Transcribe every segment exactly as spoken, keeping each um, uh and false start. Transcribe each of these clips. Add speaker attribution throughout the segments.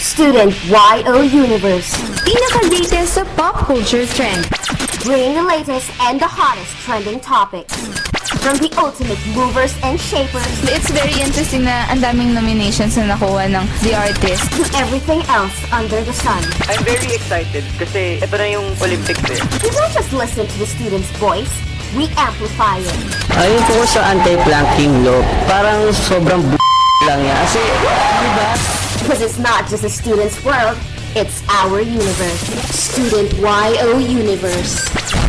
Speaker 1: Student Y O Universe.
Speaker 2: Pinaka-latest sa pop culture trend.
Speaker 1: Bring the latest and the hottest trending topics. From the ultimate movers and shapers.
Speaker 2: It's very interesting na ang daming nominations na nakuha ng The Artist.
Speaker 1: To everything else under the sun.
Speaker 3: I'm very excited kasi ito na yung Olympics eh.
Speaker 1: We don't just listen to the student's voice. We amplify it.
Speaker 4: Ayun po ko sa anti-planking law, parang sobrang b*** lang yan. Kasi, di ba?
Speaker 1: Because it's not just a student's world, it's our universe. Student Y O Universe.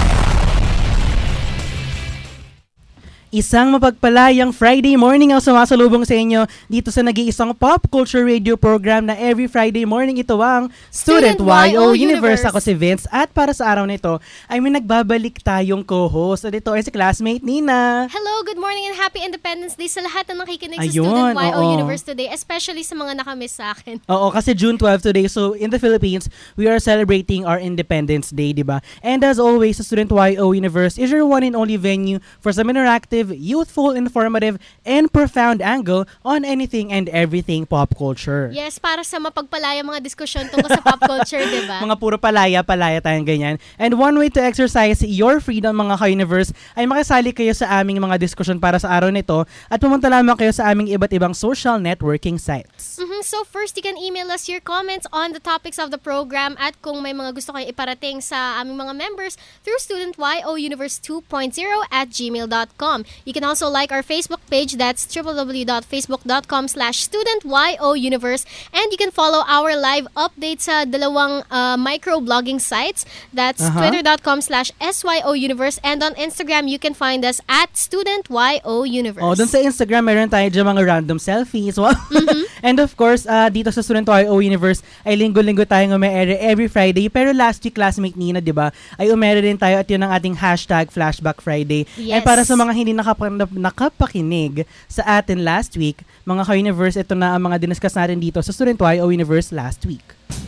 Speaker 5: Isang mapagpalayang Friday morning ang sumasalubong sa inyo dito sa nag-iisang pop culture radio program na every Friday morning ito ang Student, Student Y O Universe. Ako si Vince at para sa araw na ito ay may nagbabalik tayong co-host. At ito ay si classmate Nina.
Speaker 6: Hello, good morning and happy Independence Day sa lahat na nakikinig
Speaker 5: Ayun,
Speaker 6: sa Student Y O
Speaker 5: oo.
Speaker 6: Universe today, especially sa mga nakamiss sa akin.
Speaker 5: Oo, kasi June twelfth today. So in the Philippines, we are celebrating our Independence Day, di ba? And as always, sa Student Y O Universe is your one and only venue for some interactive, youthful, informative, and profound angle on anything and everything pop culture.
Speaker 6: Yes, para sa mapagpalaya mga diskusyon tungkol sa pop culture, di ba?
Speaker 5: Mga puro palaya-palaya tayong ganyan. And one way to exercise your freedom, mga ka-universe, ay makisali kayo sa aming mga diskusyon para sa araw nito at pumunta lamang kayo sa aming iba't ibang social networking sites.
Speaker 6: Mm-hmm. So first, you can email us your comments on the topics of the program at kung may mga gusto kayo iparating sa aming mga members through student y o universe two point oh at gmail dot com. You can also like our Facebook page, that's w w w dot facebook dot com slash student y o universe, and you can follow our live updates sa dalawang uh, micro-blogging sites, that's
Speaker 5: Uh-huh.
Speaker 6: twitter dot com slash s y o universe, and on Instagram, you can find us at student y o universe.
Speaker 5: Oh, dun sa Instagram, meron tayo dyan mga random selfies. Wow.
Speaker 6: Mm-hmm.
Speaker 5: And of course, uh, dito sa Student Y O Universe, ay linggo-linggo tayong umere every Friday. Pero last week, classmate Nina, di ba, ay umere din tayo at yun ang ating hashtag Flashback Friday.
Speaker 6: Yes.
Speaker 5: And para sa mga hindi nakap- nakapakinig sa atin last week, mga ka-universe, ito na ang mga diniscuss natin dito sa Student Y O Universe last week.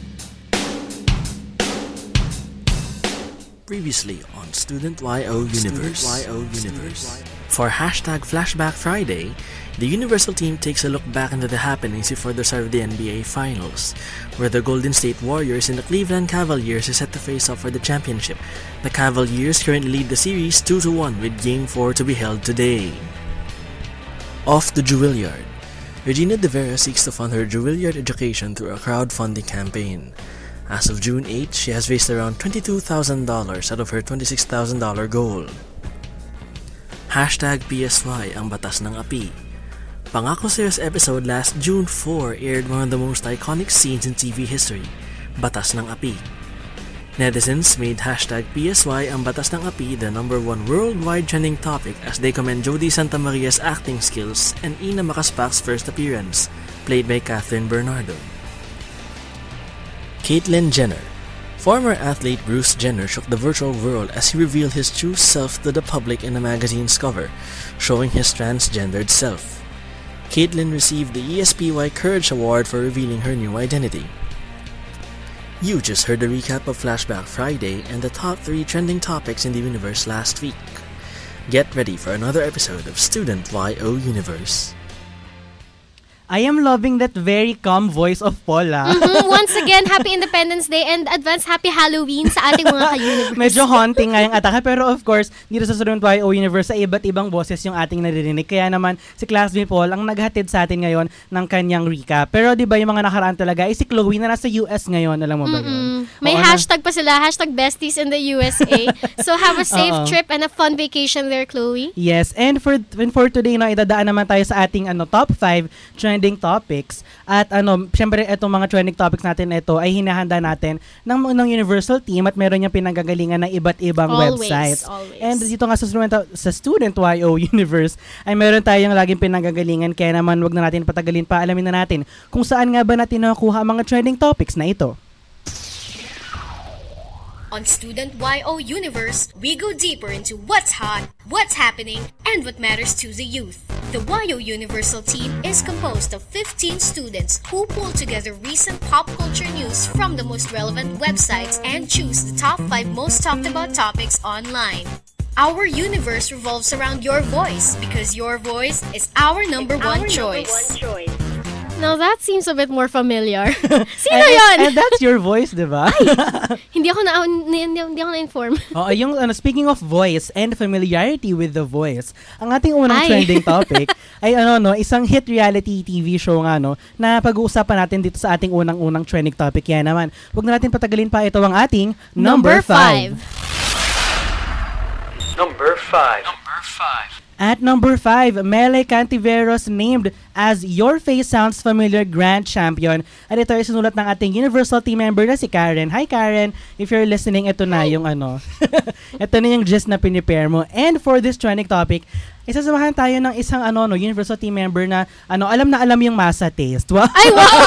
Speaker 7: Previously on Student Y O Universe. Y O Universe. For hashtag Flashback Friday, the Universal team takes a look back into the happenings before the start of the N B A Finals, where the Golden State Warriors and the Cleveland Cavaliers are set to face off for the championship. The Cavaliers currently lead the series two to one with Game four to be held today. Off the Juilliard. Regina De Vera seeks to fund her Juilliard education through a crowdfunding campaign. As of June eighth, she has raised around twenty-two thousand dollars out of her twenty-six thousand dollars goal. Hashtag P S Y ang batas ng api. Pangako Serious episode last June fourth aired one of the most iconic scenes in T V history, Batas ng Api. Netizens made hashtag P S Y ang batas ng api the number one worldwide trending topic as they commend Jody Santamaria's acting skills and Ina Makaspak's first appearance, played by Catherine Bernardo. Caitlyn Jenner. Former athlete Bruce Jenner shook the virtual world as he revealed his true self to the public in a magazine's cover, showing his transgendered self. Caitlyn received the E S P Y Courage Award for revealing her new identity. You just heard a recap of Flashback Friday and the top three trending topics in the universe last week. Get ready for another episode of Student Y O Universe.
Speaker 5: I am loving that very calm voice of Paula.
Speaker 6: Mm-hmm. Once again, happy Independence Day and advance happy Halloween sa ating mga ka-universe.
Speaker 5: Medyo haunting nga yung atake. Pero of course, dito sa Student Y O Universe, sa iba't ibang boses yung ating naririnig. Kaya naman, si classmate Paul ang naghatid sa atin ngayon ng kanyang recap. Pero di ba yung mga nakaraan talaga, ay si Chloe na nasa U S ngayon. Alam mo ba yun?
Speaker 6: May
Speaker 5: Oo,
Speaker 6: hashtag pa sila, hashtag besties in the U S A. So have a safe
Speaker 5: Oo.
Speaker 6: trip and a fun vacation there, Chloe.
Speaker 5: Yes, and for and for today, no, idadaan naman tayo sa ating ano top five trending topics. At ano, syempre itong mga trending topics natin ito ay hinahanda natin ng, ng Universal team at meron niyang pinanggagalingan ng iba't ibang
Speaker 6: Always,
Speaker 5: websites.
Speaker 6: always.
Speaker 5: And dito nga sa student, sa student Y O Universe ay meron tayong laging pinanggagalingan, kaya naman wag na natin patagalin pa, alamin na natin kung saan nga ba natin nakuha ang mga trending topics na ito.
Speaker 8: On Student Y O Universe, we go deeper into what's hot, what's happening, and what matters to the youth. The Y O Universal team is composed of fifteen students who pull together recent pop culture news from the most relevant websites and choose the top five most talked about topics online. Our universe revolves around your voice because your voice is our number,
Speaker 1: It's
Speaker 8: one,
Speaker 1: our
Speaker 8: choice.
Speaker 1: number one choice.
Speaker 6: Now that seems a bit more familiar. Sino
Speaker 5: and,
Speaker 6: yun?
Speaker 5: And that's your voice, di ba?
Speaker 6: Hindi ako na hindi, hindi ako na-inform.
Speaker 5: Oo, yung ano, speaking of voice and familiarity with the voice, ang ating unang
Speaker 6: Ay.
Speaker 5: trending topic ay ano no, isang hit reality T V show nga no, na pag-uusapan natin dito sa ating unang-unang trending topic. Yan naman. Huwag na natin patagalin pa, ito ang ating number five.
Speaker 7: Number five. Number five.
Speaker 5: At number five, Mele Cantiveros named as Your Face Sounds Familiar Grand Champion. At ito ay sinulat ng ating Universal team member na si Karen. Hi Karen, if you're listening, ito na yung ano. Ito na yung gist na pinipare mo. And for this trending topic, isasamahan tayo ng isang ano no Universal team member na ano alam na alam yung masa taste. Wow.
Speaker 6: Ay, wow!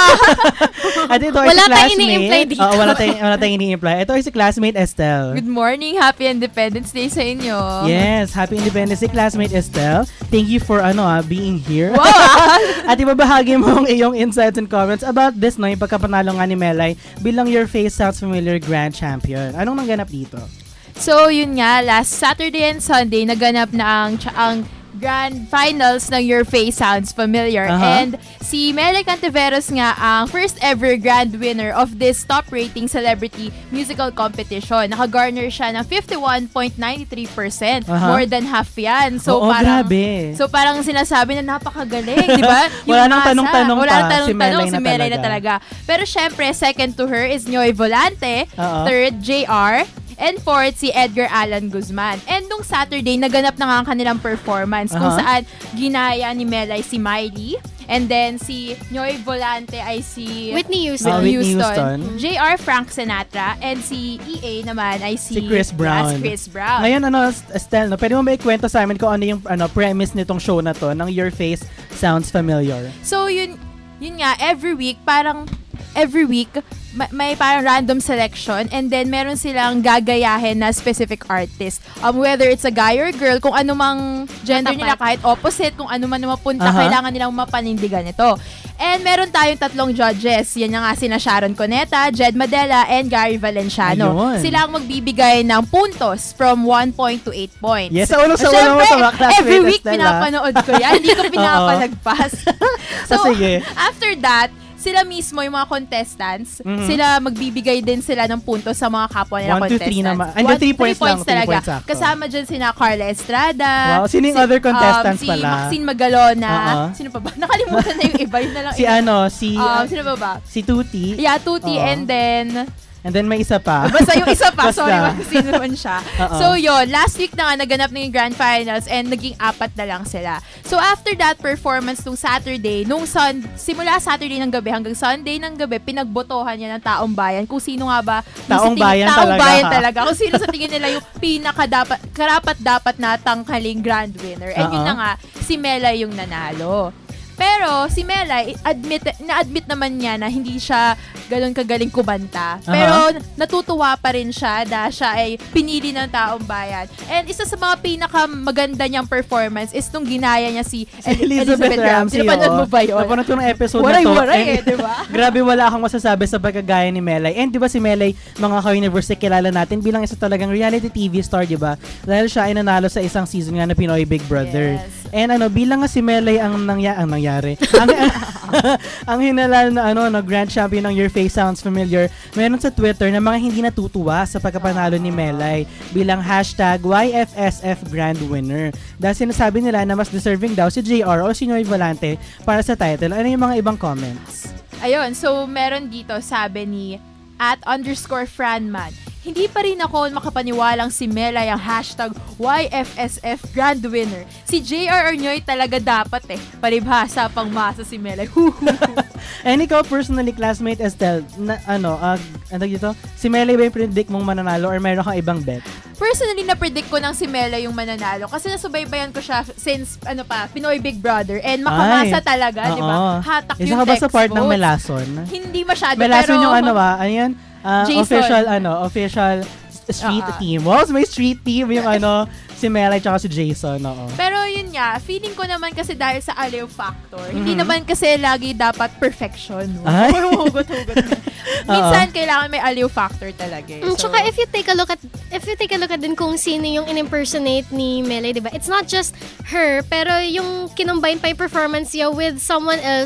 Speaker 5: At ito ay
Speaker 6: Wala
Speaker 5: si
Speaker 6: tayong
Speaker 5: classmate.
Speaker 6: ini-imply dito.
Speaker 5: Oo, wala tayong wala tayong ini-imply. Ito ay si classmate Estelle.
Speaker 2: Good morning, happy Independence Day sa inyo.
Speaker 5: Yes, happy Independence Day, classmate Estelle. Thank you for ano ah, being here.
Speaker 2: Wow!
Speaker 5: At ibabahagi mo ang iyong insights and comments about this no, yung pagkapanalo nga ni Melay bilang Your Face Sounds Familiar Grand Champion. Anong nanganap dito?
Speaker 2: So, yun nga, last Saturday and Sunday, naganap na ang, ang Grand Finals ng Your Face Sounds Familiar.
Speaker 5: Uh-huh.
Speaker 2: And si Mele Cantiveros nga ang first ever grand winner of this top rating celebrity musical competition. Naka-garner siya ng fifty-one point nine three percent.
Speaker 5: Uh-huh.
Speaker 2: More than half yan. So,
Speaker 5: Oo,
Speaker 2: parang,
Speaker 5: grabe.
Speaker 2: So, parang sinasabi na napakagaling, di ba?
Speaker 5: Wala nang
Speaker 2: masa,
Speaker 5: tanong-tanong
Speaker 2: wala
Speaker 5: pa,
Speaker 2: nang
Speaker 5: si
Speaker 2: tanong-tanong,
Speaker 5: Melay
Speaker 2: si
Speaker 5: na
Speaker 2: Melay na
Speaker 5: talaga.
Speaker 2: talaga. Pero syempre, second to her is Noy Volante.
Speaker 5: Uh-oh.
Speaker 2: Third, J R. And fourth, si Edgar Allan Guzman. And nung Saturday, naganap na nga ang kanilang performance kung
Speaker 5: Uh-huh.
Speaker 2: saan ginaya ni Melay si Miley. And then si Noy Volante ay si
Speaker 6: Whitney Houston.
Speaker 5: Ah, Whitney Houston.
Speaker 2: J R Frank Sinatra. And si E A naman ay si,
Speaker 5: Si Chris Brown.
Speaker 2: Yes, Chris Brown.
Speaker 5: Ngayon, ano, Estelle, no, pwede mo ba ikwento sa amin kung ano yung ano, premise nitong show na to, ng Your Face Sounds Familiar?
Speaker 2: So, yun, yun nga, every week, parang, every week, may, may parang random selection and then meron silang gagayahin na specific artist. Um, whether it's a guy or girl, kung ano mang gender
Speaker 6: Matapat.
Speaker 2: nila, kahit opposite, kung ano man na mapunta,
Speaker 5: Aha.
Speaker 2: kailangan nilang mapanindigan ito. And meron tayong tatlong judges. Yan nga sina Sharon Cuneta, Jed Madela, and Gary Valenciano.
Speaker 5: Ayun.
Speaker 2: Sila ang magbibigay ng puntos from one point to eight points.
Speaker 5: Yes, sa ulo sa ulo mo
Speaker 2: Siyempre,
Speaker 5: to, mga classmate,
Speaker 2: every week
Speaker 5: Estelle, ah.
Speaker 2: pinapanood ko yan. Hindi ko pinapalagpas.
Speaker 5: Ah, sige.
Speaker 2: After that, sila mismo, yung mga contestants,
Speaker 5: Mhm.
Speaker 2: sila magbibigay din sila ng puntos sa mga kapwa nila
Speaker 5: One to
Speaker 2: contestants.
Speaker 5: three naman. Hindi,
Speaker 2: One-
Speaker 5: three points lang, three
Speaker 2: talaga.
Speaker 5: points sakto.
Speaker 2: Kasama dyan sina Carla Estrada.
Speaker 5: Wow, sino yung other contestants
Speaker 2: um, si
Speaker 5: pala?
Speaker 2: Maxine Magalona.
Speaker 5: Oo.
Speaker 2: Sino pa ba? Nakalimutan na yung iba. Yun na lang.
Speaker 5: Si
Speaker 2: iba.
Speaker 5: ano, si
Speaker 2: Um,
Speaker 5: uh,
Speaker 2: sino pa ba?
Speaker 5: si Tuti.
Speaker 2: Yeah, Tuti.
Speaker 5: Oo.
Speaker 2: And then,
Speaker 5: And then may isa pa.
Speaker 2: basta yung isa pa.
Speaker 5: Basta.
Speaker 2: Sorry, basta sino naman siya.
Speaker 5: Oo.
Speaker 2: So, yun. Last week na nga, naganap na yung Grand Finals and naging apat na lang sila. So, after that performance nung Saturday, nung sun, simula Saturday ng gabi hanggang Sunday ng gabi, pinagbotohan niya ng taong bayan kung sino nga ba yung
Speaker 5: Taong
Speaker 2: sa tingin-
Speaker 5: bayan
Speaker 2: taong
Speaker 5: talaga,
Speaker 2: bayan
Speaker 5: ha?
Speaker 2: talaga. Kung sino sa tingin nila yung pinaka dapat, karapat dapat na tangkaling grand winner. And yun
Speaker 5: Oo.
Speaker 2: na nga, si Mela yung nanalo. Pero si Melay, admit, na-admit naman niya na hindi siya ganun kagaling kumanta. Pero natutuwa pa rin siya dahil siya ay pinili ng taong bayan. And isa sa mga pinakamaganda niyang performance is nung ginaya niya si,
Speaker 5: Si Elizabeth Ramsey.
Speaker 2: Napanood
Speaker 5: oo.
Speaker 2: mo ba yun?
Speaker 5: Napanood ko ng episode
Speaker 2: Waray,
Speaker 5: na to.
Speaker 2: waray
Speaker 5: And-
Speaker 2: eh, di ba?
Speaker 5: Grabe, wala akong masasabi sa pagkagaya ni Melay. And di ba si Melay, mga ka-university, kilala natin bilang isa talagang reality T V star, di ba? Dahil siya ay nanalo sa isang season nga na Pinoy Big Brother.
Speaker 2: Yes.
Speaker 5: And ano, bilang nga si Melay ang, nangya, ang nangyari, ang, ang hinalal na ano, no, grand champion ng Your Face Sounds Familiar, meron sa Twitter na mga hindi natutuwa sa pagkapanalo ni Melay bilang hashtag Y F S F Grand Winner. Dahil sinasabi nila na mas deserving daw si J R o si Noy Volante para sa title. Ano yung mga ibang comments?
Speaker 2: Ayun, so meron dito, sabi ni at underscore Franman, hindi pa rin ako makapaniwalang si Melay ang hashtag Y F S F Grand Winner. Si J R Arnoy talaga dapat eh. Paribhasa pang masa si Melay.
Speaker 5: And ikaw personally, classmate Estelle, na, ano, uh, ano dito? Si Melay ba yung predict mong mananalo or meron kang ibang bet?
Speaker 2: Personally, na-predict ko ng si Melay yung mananalo kasi nasubaybayan ko siya since, ano pa, Pinoy Big Brother. And makamasa
Speaker 5: Ay,
Speaker 2: talaga, di ba?
Speaker 5: oo.
Speaker 2: Hatak
Speaker 5: Isa
Speaker 2: yung
Speaker 5: ka ba
Speaker 2: text
Speaker 5: sa part ng
Speaker 2: votes.
Speaker 5: Melason?
Speaker 2: Hindi masyado,
Speaker 5: Melason
Speaker 2: pero...
Speaker 5: yung ano ba? Ano yan? Uh,
Speaker 2: Jason.
Speaker 5: official, ano, official street
Speaker 2: Oo.
Speaker 5: team. Wow, may street team yung ano, si Melay tsaka si Jason, oo.
Speaker 2: Pero yun nga, feeling ko naman kasi dahil sa aliw factor,
Speaker 5: Mhm.
Speaker 2: hindi naman kasi lagi dapat perfection. No?
Speaker 5: Ay.
Speaker 2: Hugot-hugot. Minsan, kailangan may aliw factor talaga. Eh.
Speaker 6: Mm,
Speaker 2: So,
Speaker 6: tsaka if you take a look at if you take a look at din kung sino yung in-impersonate ni Melay, di ba? It's not just her, pero yung kinumbine pa yung performance niya with someone else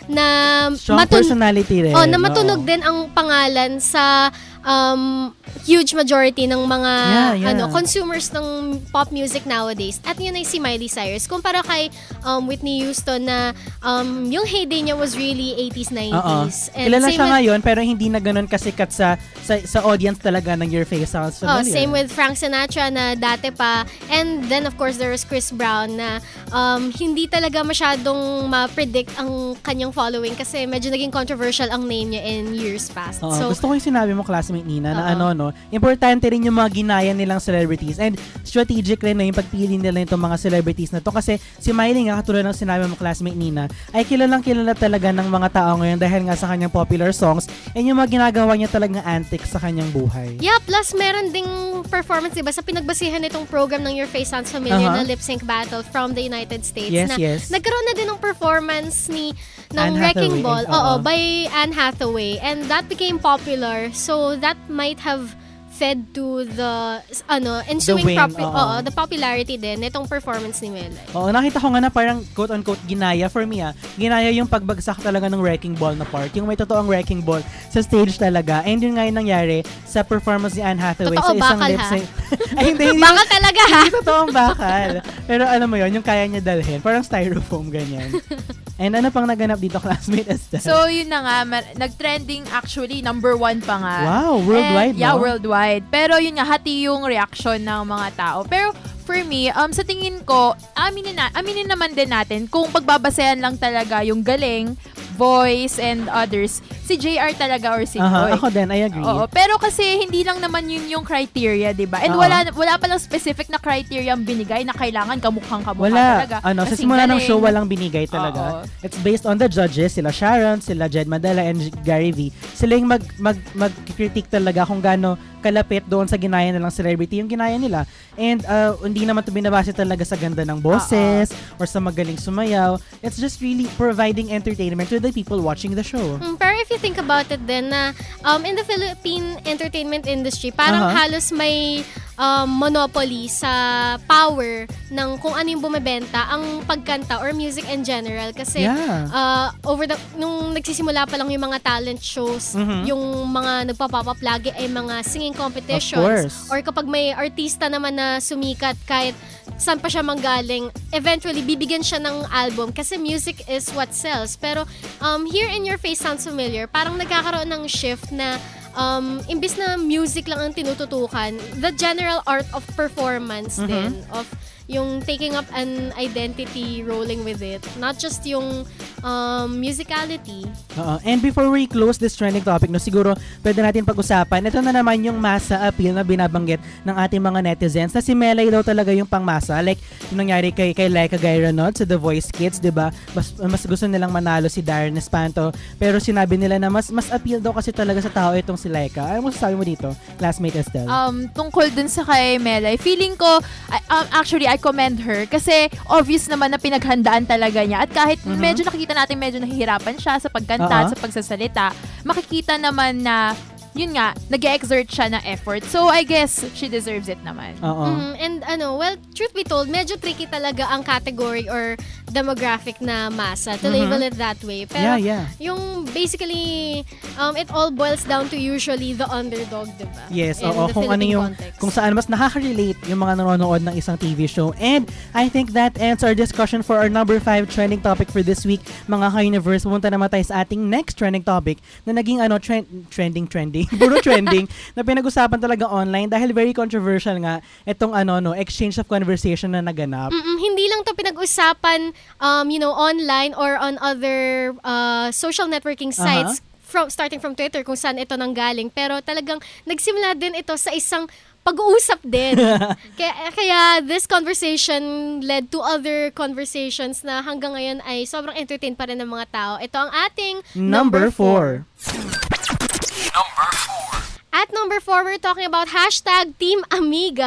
Speaker 6: na
Speaker 5: Strong
Speaker 6: matun-
Speaker 5: personality rin.
Speaker 6: Oh, na matunog
Speaker 5: Oo.
Speaker 6: din ang pangalan sa um, huge majority ng mga
Speaker 5: Yeah, yeah.
Speaker 6: ano consumers ng pop music nowadays. At yun ay si Miley Cyrus. Kumpara kay um, Whitney Houston na um, yung heyday niya was really eighties, nineties.
Speaker 5: Oo. Kilala siya ngayon pero hindi na ganun kasikat sa sa, sa audience talaga ng Your Face Sounds
Speaker 6: Oh,
Speaker 5: Familiar.
Speaker 6: same with Frank Sinatra na dati pa. And then of course there was Chris Brown na um, hindi talaga masyadong ma-predict ang kanyang following kasi medyo naging controversial ang name niya in years past.
Speaker 5: Oo,
Speaker 6: So
Speaker 5: gusto ko yung sinabi mo, classmate Nina, na
Speaker 6: Oo.
Speaker 5: ano, no, importante rin yung mga ginaya nilang celebrities and strategic rin na yung pagpili nila itong mga celebrities na to kasi si Miley nga, katulad ng sinabi mo, classmate Nina, ay kilalang kilala talaga ng mga tao ngayon dahil nga sa kanyang popular songs and yung mga ginagawa niya talagang antics sa kanyang buhay.
Speaker 6: yeah, plus meron ding performance, diba, sa pinagbasihan nitong program ng Your Face Sounds Familiar
Speaker 5: Uh-huh.
Speaker 6: na Lip Sync Battle from the United States
Speaker 5: Yes,
Speaker 6: na
Speaker 5: yes.
Speaker 6: nagkaroon na din ng performance ni ng
Speaker 5: Anne
Speaker 6: Wrecking
Speaker 5: Hathaway,
Speaker 6: Ball oo,
Speaker 5: oo.
Speaker 6: by Anne Hathaway and that became popular so that might have fed to the ano ensuing
Speaker 5: win,
Speaker 6: propi-
Speaker 5: oo.
Speaker 6: oo, the popularity din nitong performance ni Melay.
Speaker 5: Oo, nakita ko nga na parang quote-unquote ginaya for me ah. Ginaya yung pagbagsak talaga ng wrecking ball na part. Yung may totoong wrecking ball sa stage talaga. And yun nga yung nangyari sa performance ni Anne Hathaway
Speaker 6: Totoo,
Speaker 5: sa isang
Speaker 6: bakal,
Speaker 5: lip
Speaker 6: ha?
Speaker 5: sync. Ay, hindi, hindi.
Speaker 6: Baka talaga ha.
Speaker 5: Hindi totoong bakal. Pero alam mo yun, yung kaya niya dalhin. Parang styrofoam, ganyan. And ano pang naganap dito, classmate Estelle?
Speaker 2: So, yun na nga, mar- nag-trending actually, number one pa nga.
Speaker 5: Wow, worldwide,
Speaker 2: And, yeah,
Speaker 5: no?
Speaker 2: worldwide. Pero yun nga, hati yung reaction ng mga tao. Pero for me, um, sa tingin ko, aminin, na, aminin naman din natin kung pagbabasehan lang talaga yung galing, voice, and others, si J R talaga or si
Speaker 5: Aha,
Speaker 2: Joy.
Speaker 5: ako din, I agree.
Speaker 2: Oo, pero kasi hindi lang naman yun yung criteria, 'di ba? And
Speaker 5: Oo.
Speaker 2: wala wala pa lang specific na criteria ang binigay na kailangan kamukhang kamukha
Speaker 5: Wala.
Speaker 2: talaga.
Speaker 5: Ano, sa
Speaker 2: Kasing
Speaker 5: simula ng
Speaker 2: galing.
Speaker 5: show, walang binigay talaga.
Speaker 2: Oo.
Speaker 5: It's based on the judges, sila Sharon, sila Jed Madala, and Gary V. Sila yung mag, mag, mag-critique talaga kung gaano kalapit doon sa ginaya nilang celebrity yung ginaya nila. And uh, hindi naman ito binabase talaga sa ganda ng boses or sa magaling sumayaw. It's just really providing entertainment to the people watching the show.
Speaker 6: Mm, pero if you think about it din na um, in the Philippine entertainment industry, parang
Speaker 5: Uh-huh.
Speaker 6: halos may um, monopoly sa power ng kung ano yung bumebenta, ang pagkanta or music in general. Kasi
Speaker 5: Yeah.
Speaker 6: uh, over the, nung nagsisimula pa lang yung mga talent shows,
Speaker 5: Mhm.
Speaker 6: yung mga nagpapop up lagi ay mga singing
Speaker 5: Of
Speaker 6: competitions.
Speaker 5: course.
Speaker 6: Or kapag may artista naman na sumikat kahit saan pa siya manggaling, eventually bibigyan siya ng album kasi music is what sells. Pero um, here in Your Face Sounds Familiar, parang nagkakaroon ng shift na um, imbis na music lang ang tinututukan, the general art of performance
Speaker 5: Mhm.
Speaker 6: din, of yung taking up an identity, rolling with it. Not just yung um, musicality.
Speaker 5: Oo. And before we close this trending topic, no, siguro pwede natin pag-usapan. Ito na naman yung masa appeal na binabanggit ng ating mga netizens na si Melay daw talaga yung pangmasa. Like, yung nangyari kay, kay Laika Gairanod sa The Voice Kids, di ba? Mas, mas gusto nilang manalo si Darren Espanto. Pero sinabi nila na mas mas appeal daw kasi talaga sa tao itong si Laika. Ano mo sasabi mo dito, classmate Estelle?
Speaker 2: Um, tungkol dun sa kay Melay, feeling ko, I- um, actually, I commend her kasi obvious naman na pinaghandaan talaga niya. At kahit
Speaker 5: Mhm.
Speaker 2: medyo nakikita natin medyo nahihirapan siya sa pagkanta
Speaker 5: Oo.
Speaker 2: at sa pagsasalita, makikita naman na yun nga, nag-exert siya ng effort. So, I guess, she deserves it naman.
Speaker 5: Oo.
Speaker 6: Mhm. And ano, well, truth be told, medyo tricky talaga ang category or demographic na masa to
Speaker 5: Mhm.
Speaker 6: label it that way. Pero
Speaker 5: Yeah, yeah.
Speaker 6: yung basically, um, it all boils down to usually the underdog, diba?
Speaker 5: Yes,
Speaker 6: In
Speaker 5: oo.
Speaker 6: the
Speaker 5: Kung ano
Speaker 6: Philippine
Speaker 5: yung,
Speaker 6: context.
Speaker 5: kung saan mas nakaka-relate yung mga nanonood ng isang T V show. And I think that ends our discussion for our number five trending topic for this week. Mga ka-universe, pumunta naman tayo sa ating next trending topic na naging ano, trend, trending, trending, puro trending, na pinag-usapan talaga online dahil very controversial nga itong ano, no, exchange of conversation na naganap.
Speaker 6: Mm-mm, hindi lang to pinag-usapan, um, you know, online or on other uh, social networking sites, from starting from Twitter kung saan ito nanggaling. Pero talagang nagsimula din ito sa isang pag-uusap din. kaya, kaya this conversation led to other conversations na hanggang ngayon ay sobrang entertained pa rin ng mga tao. Ito ang ating
Speaker 5: Number four.
Speaker 6: At number four, we're talking about hashtag Team Amiga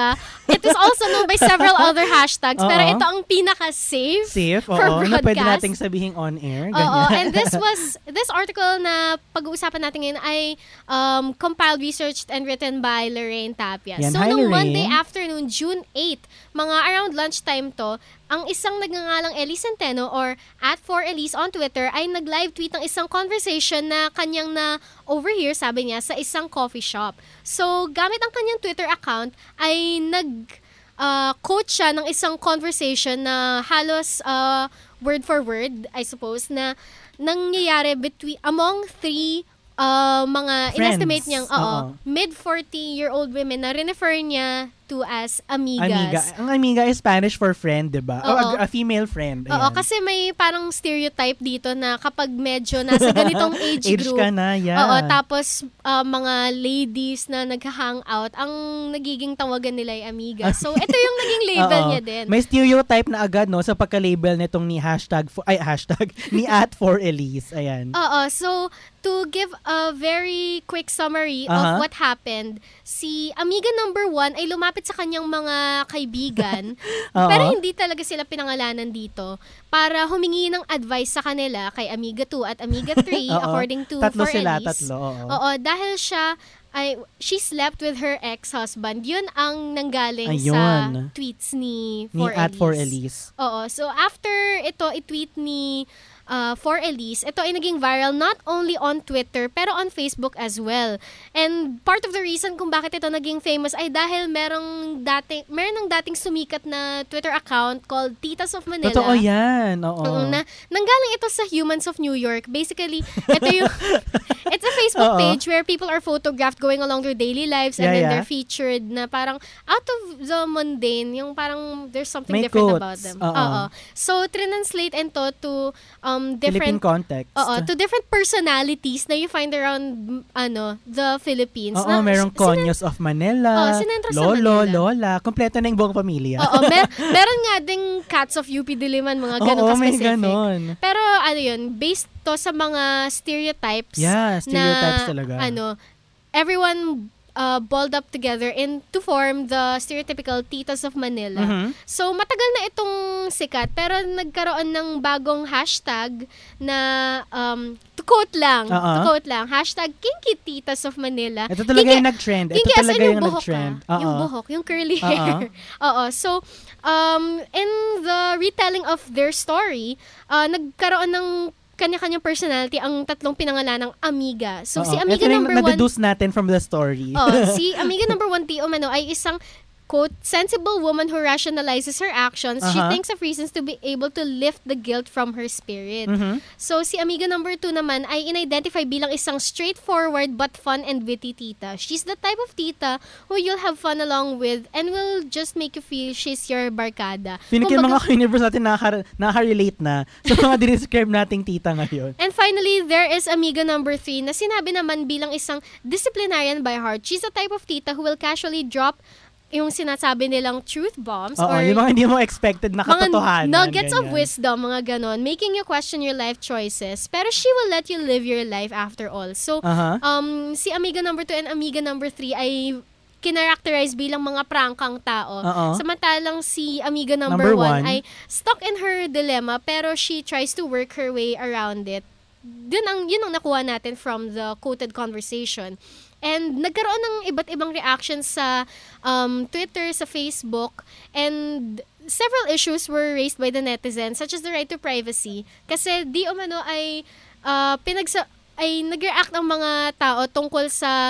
Speaker 6: it is also known by several other hashtags,
Speaker 5: Oo.
Speaker 6: pero ito ang pinaka-safe
Speaker 5: Safe,
Speaker 6: for
Speaker 5: oo, na pwede
Speaker 6: broadcast.
Speaker 5: nating sabihin on air.
Speaker 6: Oo,
Speaker 5: Ganyan.
Speaker 6: and this was, this article na pag-uusapan natin ngayon ay um, compiled, researched, and written by Lorraine Tapia.
Speaker 5: Yan,
Speaker 6: So,
Speaker 5: hi,
Speaker 6: nung
Speaker 5: Lorraine.
Speaker 6: Monday afternoon, June eighth, mga around lunchtime to, ang isang nagngangalang Elise Centeno or at for Elise on Twitter ay nag-live tweet ng isang conversation na kanyang na overhear, sabi niya, sa isang coffee shop. So, gamit ang kanyang Twitter account ay nag uh, quote siya ng isang conversation na halos uh, word for word, I suppose, na nangyayari between among three uh, mga
Speaker 5: Friends.
Speaker 6: inestimate niyang oo,
Speaker 5: Oo.
Speaker 6: mid forty-year-old women na refer niya to as amigas.
Speaker 5: Amiga. Ang amiga is Spanish for friend, di ba?
Speaker 6: Oo.
Speaker 5: O a, a female friend.
Speaker 6: Oo,
Speaker 5: Ayan.
Speaker 6: kasi may parang stereotype dito na kapag medyo nasa ganitong age,
Speaker 5: Age
Speaker 6: group,
Speaker 5: ka na, yeah.
Speaker 6: oo, tapos uh, mga ladies na nag-hangout, ang nagiging tawagan nila ay amiga. So, ito yung naging label
Speaker 5: Oo.
Speaker 6: niya din.
Speaker 5: May stereotype na agad, no, sa pagka-label nitong ni hashtag, for, ay, hashtag, ni at for Elise. Ayan.
Speaker 6: Oo, so to give a very quick summary
Speaker 5: Aha.
Speaker 6: of what happened, si Amiga number one ay lumapit sa kanyang mga kaibigan,
Speaker 5: Oo.
Speaker 6: pero hindi talaga sila pinangalanan dito, para humingi ng advice sa kanila kay Amiga two at Amiga three,
Speaker 5: Oo.
Speaker 6: according to
Speaker 5: Tatlo
Speaker 6: For
Speaker 5: sila,
Speaker 6: Elise.
Speaker 5: tatlo, oo.
Speaker 6: Oo, dahil siya ay she slept with her ex-husband. Yun ang nanggaling
Speaker 5: Ayun.
Speaker 6: sa tweets ni
Speaker 5: Ni
Speaker 6: For
Speaker 5: at
Speaker 6: Elise.
Speaker 5: for Elise.
Speaker 6: Oo. So, after ito, i-tweet ni uh, For Elise, ito ay naging viral not only on Twitter, pero on Facebook as well. And part of the reason kung bakit ito naging famous ay dahil merong dating, meron ng dating sumikat na Twitter account called Titas of Manila.
Speaker 5: Totoo yan. Oo.
Speaker 6: Oo, na nanggaling ito sa Humans of New York. Basically, ito yung it's a Facebook
Speaker 5: Oo.
Speaker 6: page where people are photographed going along their daily lives and
Speaker 5: Yeah,
Speaker 6: then
Speaker 5: yeah.
Speaker 6: they're featured na parang out of the mundane, yung parang there's something
Speaker 5: May
Speaker 6: different
Speaker 5: quotes.
Speaker 6: about them.
Speaker 5: Oo.
Speaker 6: Oo. So, translate ito to um
Speaker 5: Philippine
Speaker 6: different
Speaker 5: context.
Speaker 6: Oo, to different personalities na you find around mm, ano, the Philippines.
Speaker 5: Oo,
Speaker 6: Na-
Speaker 5: merong
Speaker 6: sin-
Speaker 5: Conyos of Manila,
Speaker 6: Oo, sinentro sa
Speaker 5: Lolo,
Speaker 6: Manila.
Speaker 5: Lola, kompleto na yung buong pamilya.
Speaker 6: Oo, mer- meron nga ding Cats of U P Diliman, mga ganun
Speaker 5: Oo, may
Speaker 6: ka-specific.
Speaker 5: ganon.
Speaker 6: Pero ano yun, based to sa mga stereotypes
Speaker 5: Yeah, stereotypes
Speaker 6: na,
Speaker 5: talaga.
Speaker 6: ano, everyone uh, balled up together in to form the stereotypical Titas of Manila.
Speaker 5: Mhm.
Speaker 6: So, matagal na itong sikat, pero nagkaroon ng bagong hashtag na, um, to quote lang,
Speaker 5: Oo.
Speaker 6: to quote lang, hashtag Kinky Titas of Manila.
Speaker 5: Ito talaga
Speaker 6: Kinky-
Speaker 5: yung nag-trend. Ito
Speaker 6: Kinky as in
Speaker 5: talaga
Speaker 6: yung
Speaker 5: yung
Speaker 6: buhok,
Speaker 5: nag-trend.
Speaker 6: ah. Yung
Speaker 5: Oo.
Speaker 6: buhok, yung curly
Speaker 5: Oo.
Speaker 6: hair. Oo. So, um, in the retelling of their story, uh, nagkaroon ng kanya-kanyang personality ang tatlong pinangalan ng Amiga. So,
Speaker 5: Oo.
Speaker 6: si Amiga
Speaker 5: Ito na yung
Speaker 6: number one...
Speaker 5: nadeduce natin from the story.
Speaker 6: Oh, si Amiga number one, Tio Mano, ay isang quote, sensible woman who rationalizes her actions. She
Speaker 5: Uh-huh.
Speaker 6: thinks of reasons to be able to lift the guilt from her spirit.
Speaker 5: Mhm.
Speaker 6: So, si Amiga number two naman ay in-identify bilang isang straightforward but fun and witty tita. She's the type of tita who you'll have fun along with and will just make you feel she's your barkada.
Speaker 5: Feeling ko yung
Speaker 6: Kumbaga-
Speaker 5: mga universe natin nakaka- nakaka-relate na sa mga dinescribe nating tita ngayon.
Speaker 6: And finally, there is Amiga number three na sinabi naman bilang isang disciplinarian by heart. She's the type of tita who will casually drop yung sinasabi nilang truth bombs
Speaker 5: Oo,
Speaker 6: or
Speaker 5: yung mga hindi mo expected na
Speaker 6: mga
Speaker 5: katotohanan.
Speaker 6: nuggets of
Speaker 5: ganyan.
Speaker 6: wisdom, mga ganon, making you question your life choices. Pero she will let you live your life after all. So,
Speaker 5: Aha.
Speaker 6: um, si Amiga number two and Amiga number three ay kinaracterize bilang mga prangkang tao.
Speaker 5: Oo.
Speaker 6: Samantalang si Amiga number,
Speaker 5: Number
Speaker 6: one,
Speaker 5: one.
Speaker 6: ay stuck in her dilemma pero she tries to work her way around it. Dun ang, yun ang nakuha natin from the quoted conversation. And nagkaroon ng iba't ibang reactions sa um, Twitter, sa Facebook, and several issues were raised by the netizens, such as the right to privacy. Kasi di umano ay uh, pinagsa ay nag-react ang mga tao tungkol sa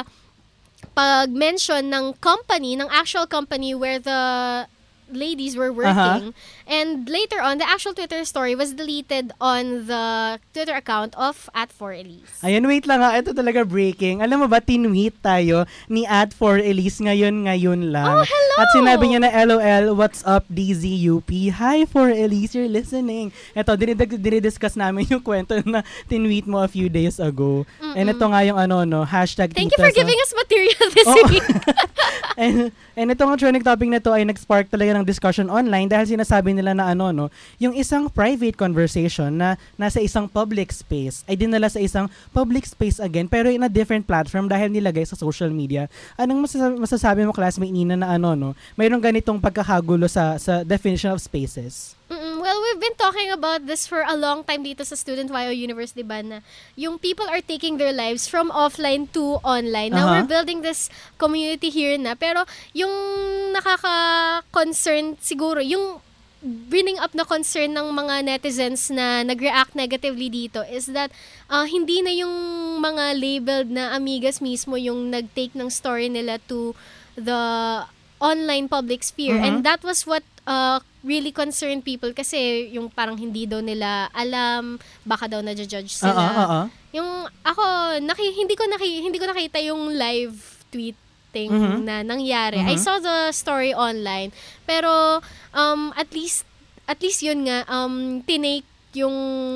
Speaker 6: pag-mention ng company, ng actual company where the ladies were working.
Speaker 5: Uh-huh.
Speaker 6: And later on, the actual Twitter story was deleted on the Twitter account of at for Elise.
Speaker 5: Ayun, wait lang ha. Ito talaga breaking. Alam mo ba, tinweet tayo ni at for Elise ngayon, ngayon lang.
Speaker 6: Oh, hello!
Speaker 5: At sinabi niya na, LOL, what's up, D Z U P? Hi for Elise, you're listening. Ito, dinidag- dinidiscuss namin yung kwento na tinweet mo a few days ago.
Speaker 6: Mm-mm.
Speaker 5: And ito nga yung ano, no, hashtag
Speaker 6: Thank you
Speaker 5: titas,
Speaker 6: for giving
Speaker 5: oh.
Speaker 6: us material this
Speaker 5: Oo.
Speaker 6: week.
Speaker 5: and, and itong trending topic na to ay nag-spark talaga ng discussion online dahil sinasabi nila na ano, no, yung isang private conversation na nasa isang public space ay dinala sa isang public space again pero in a different platform dahil nilagay sa social media. Anong masasabi, masasabi mo, classmate Nina, na ano, no, mayroong ganitong pagkakagulo sa, sa definition of spaces?
Speaker 6: Mm-mm. Well, we've been talking about this for a long time dito sa Student Y O Universe, diba, na yung people are taking their lives from offline to online. Now,
Speaker 5: Uh-huh.
Speaker 6: we're building this community here na, pero yung nakaka-concern siguro, yung bringing up na concern ng mga netizens na nag-react negatively dito is that uh, hindi na yung mga labeled na amigas mismo yung nag-take ng story nila to the online public sphere.
Speaker 5: Mhm.
Speaker 6: And that was what uh, really concerned people kasi yung parang hindi daw nila alam, baka daw na-judge sila.
Speaker 5: Oo, oo.
Speaker 6: Yung ako, naki, hindi ko naki, hindi ko nakita yung live tweeting
Speaker 5: Mhm.
Speaker 6: na nangyari. I
Speaker 5: Mhm.
Speaker 6: saw the story online, pero um at least at least yun nga um tinake yung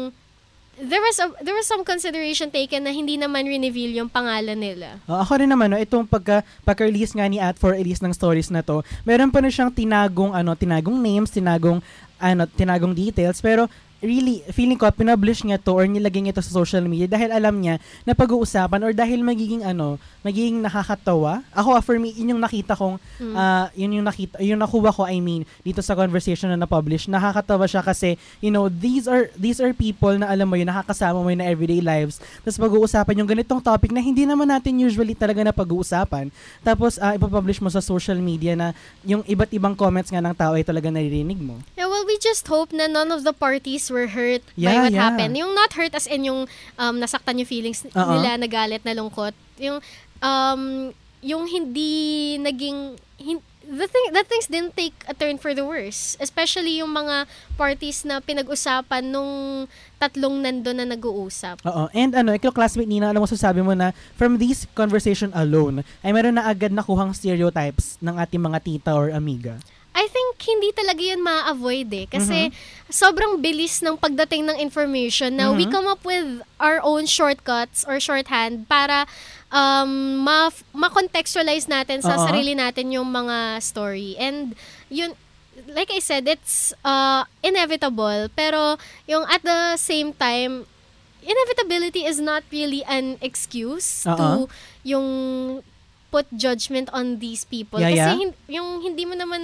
Speaker 6: there was a, there was some consideration taken na hindi naman reveal yung pangalan nila.
Speaker 5: Uh, ako rin naman, no, itong pagka, pagka-release nga ni at for release ng stories na to, meron pa na siyang tinagong, ano, tinagong names, tinagong, ano, tinagong details, pero really, feeling ko, pinublish niya to or nilagay niya to sa social media dahil alam niya na pag-uusapan or dahil magiging, ano, magiging nakakatawa. Ako, ah, for me, yun yung nakita kong,
Speaker 6: Mm.
Speaker 5: uh, yun yung nakita, yun nakuha ko, I mean, dito sa conversation na na-publish, nakakatawa siya kasi, you know, these are, these are people na alam mo yun, nakakasama mo yun na everyday lives. Tapos pag-uusapan yung ganitong topic na hindi naman natin usually talaga na pag-uusapan. Tapos, uh, ipapublish mo sa social media na yung iba't ibang comments nga ng tao ay talaga naririnig mo.
Speaker 6: Yeah, well, we just hope na none of the parties were hurt
Speaker 5: Yeah,
Speaker 6: by what
Speaker 5: yeah.
Speaker 6: happened. Yung not hurt as in yung um, nasaktan yung feelings
Speaker 5: Uh-uh.
Speaker 6: nila, nagalit, nalungkot. Yung um, yung hindi naging hin- the thing that things didn't take a turn for the worse, especially yung mga parties na pinag-usapan nung tatlong nando na nag-uusap.
Speaker 5: Oo. And ano, ikaw, classmate Nina, alam mo, sasabi mo na from this conversation alone, ay meron na agad nakuhang stereotypes ng ating mga tita or amiga.
Speaker 6: I think hindi talaga yun ma-avoid eh. Kasi sobrang bilis ng pagdating ng information na we
Speaker 5: Mhm.
Speaker 6: come up with our own shortcuts or shorthand para um, ma- ma-contextualize natin sa
Speaker 5: Oo.
Speaker 6: sarili natin yung mga story. And yun, like I said, it's uh, inevitable. Pero yung at the same time, inevitability is not really an excuse
Speaker 5: Oo.
Speaker 6: to yung put judgment on these people.
Speaker 5: Yeah,
Speaker 6: Kasi
Speaker 5: yeah.
Speaker 6: hin- yung hindi mo naman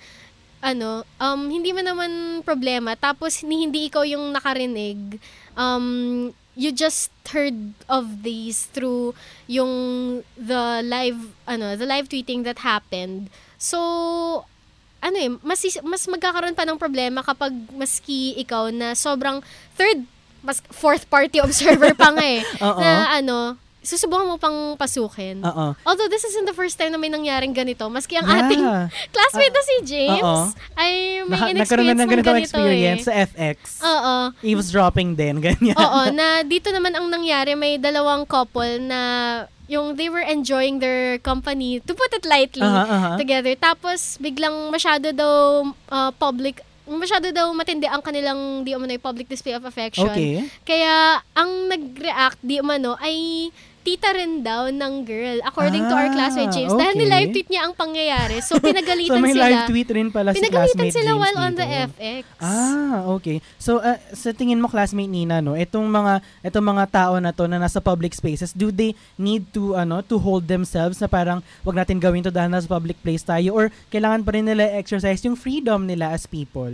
Speaker 6: ano, um hindi mo naman problema tapos ni hindi ikaw yung nakarinig. Um you just heard of these through yung the live ano, the live tweeting that happened. So ano eh, mas mas magkakaroon pa ng problema kapag maski ikaw na sobrang third mas fourth party observer pa nga eh.
Speaker 5: Oo.
Speaker 6: Na ano, susubukan mo pang pasukin.
Speaker 5: Oo.
Speaker 6: Although this isn't the first time na may nangyaring ganito. Maski ang
Speaker 5: Yeah.
Speaker 6: ating classmate na si James
Speaker 5: Oo.
Speaker 6: ay may
Speaker 5: Naka- nagkaroon
Speaker 6: in-experience
Speaker 5: na ng
Speaker 6: ng
Speaker 5: ganitong
Speaker 6: ganito
Speaker 5: experience
Speaker 6: eh.
Speaker 5: sa F X.
Speaker 6: Oo.
Speaker 5: Eavesdropping din, ganyan.
Speaker 6: Oo, na dito naman ang nangyari, may dalawang couple na yung they were enjoying their company, to put it lightly,
Speaker 5: Aha, aha.
Speaker 6: together. Tapos biglang masyado daw uh, public, masyado daw matindi ang kanilang di umano'y public display of affection.
Speaker 5: Okay.
Speaker 6: Kaya ang nag-react di umano ay tita rin daw ng girl, according to our
Speaker 5: Ah,
Speaker 6: classmate James. Dahil
Speaker 5: okay.
Speaker 6: nilive tweet niya ang pangyayari. So, pinagalitan
Speaker 5: So may
Speaker 6: sila.
Speaker 5: live tweet rin pala si
Speaker 6: Pinagalitan
Speaker 5: classmate
Speaker 6: sila
Speaker 5: James
Speaker 6: while on
Speaker 5: dito.
Speaker 6: the F X.
Speaker 5: Ah, okay. So uh, sa tingin mo, classmate Nina, no, itong mga itong mga tao na to na nasa public spaces, do they need to ano to hold themselves na parang wag natin gawin to dahil nasa public place tayo, or kailangan pa rin nila exercise yung freedom nila as people?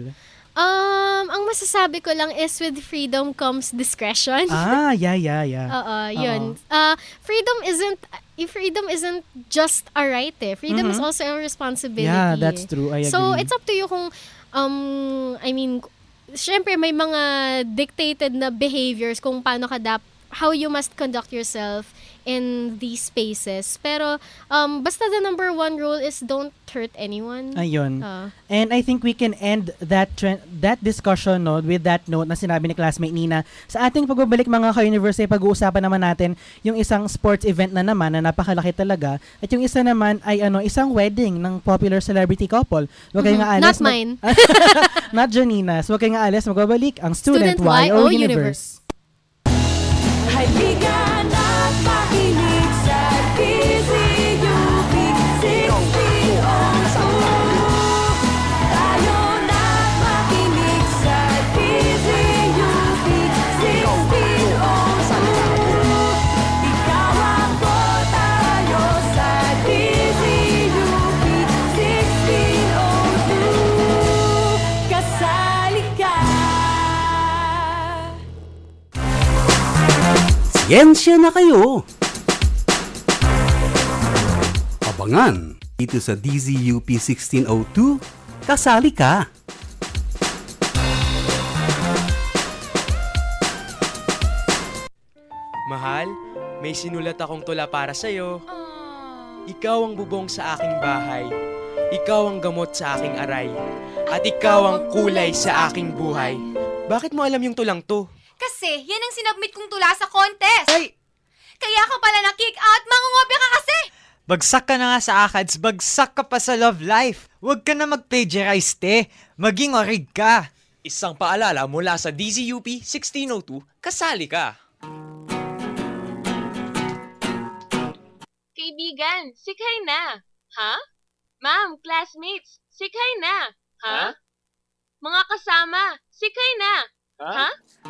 Speaker 6: Um, ang masasabi ko lang is with freedom comes discretion.
Speaker 5: Ah, yeah, yeah, yeah.
Speaker 6: Oo, yun. Uh, freedom isn't if freedom isn't just a right eh. Freedom is
Speaker 5: Mhm.
Speaker 6: also a responsibility.
Speaker 5: Yeah, that's true. I agree.
Speaker 6: So, it's up to you kung, um, I mean, syempre may mga dictated na behaviors kung paano ka dap how you must conduct yourself in these spaces. Pero, um, basta the number one rule is don't hurt anyone.
Speaker 5: Ayun.
Speaker 6: Ah.
Speaker 5: And I think we can end that trend, that discussion, no, with that note na sinabi ni classmate Nina. Sa ating pagbabalik mga ka-university, pag-uusapan naman natin yung isang sports event na naman na napakalaki talaga. At yung isa naman ay ano, isang wedding ng popular celebrity couple. Huwag kayong
Speaker 6: Mhm.
Speaker 5: aalis.
Speaker 6: Not mine.
Speaker 5: Not Janina's. Huwag kayong aalis. Magbabalik ang Student,
Speaker 6: Student
Speaker 5: Y O
Speaker 6: Y O
Speaker 5: Universe.
Speaker 9: Halika na't makinig sa D Z U B sixty. Pasensya na kayo! Abangan dito sa D Z U P sixteen oh two, kasali ka!
Speaker 10: Mahal, may sinulat akong tula para sa'yo. Ikaw ang bubong sa aking bahay. Ikaw ang gamot sa aking aray. At ikaw ang kulay sa aking buhay. Bakit mo alam yung tulang to?
Speaker 11: Kasi yan ang sinubmit kong tula sa contest.
Speaker 10: Ay!
Speaker 11: Kaya ka pala na-kick out, mangungopia ka kasi!
Speaker 12: Bagsak ka na nga sa ACADS, bagsak ka pa sa love life. Huwag ka na mag-plagiarize, te. Maging orig ka.
Speaker 10: Isang paalala mula sa D Z U P sixteen oh two, kasali ka.
Speaker 13: Kaibigan, sikay na. Ha? Ma'am, classmates, sikay na. Ha?
Speaker 10: Ha?
Speaker 13: Mga kasama, sikay na.
Speaker 10: Ha?
Speaker 13: Ha?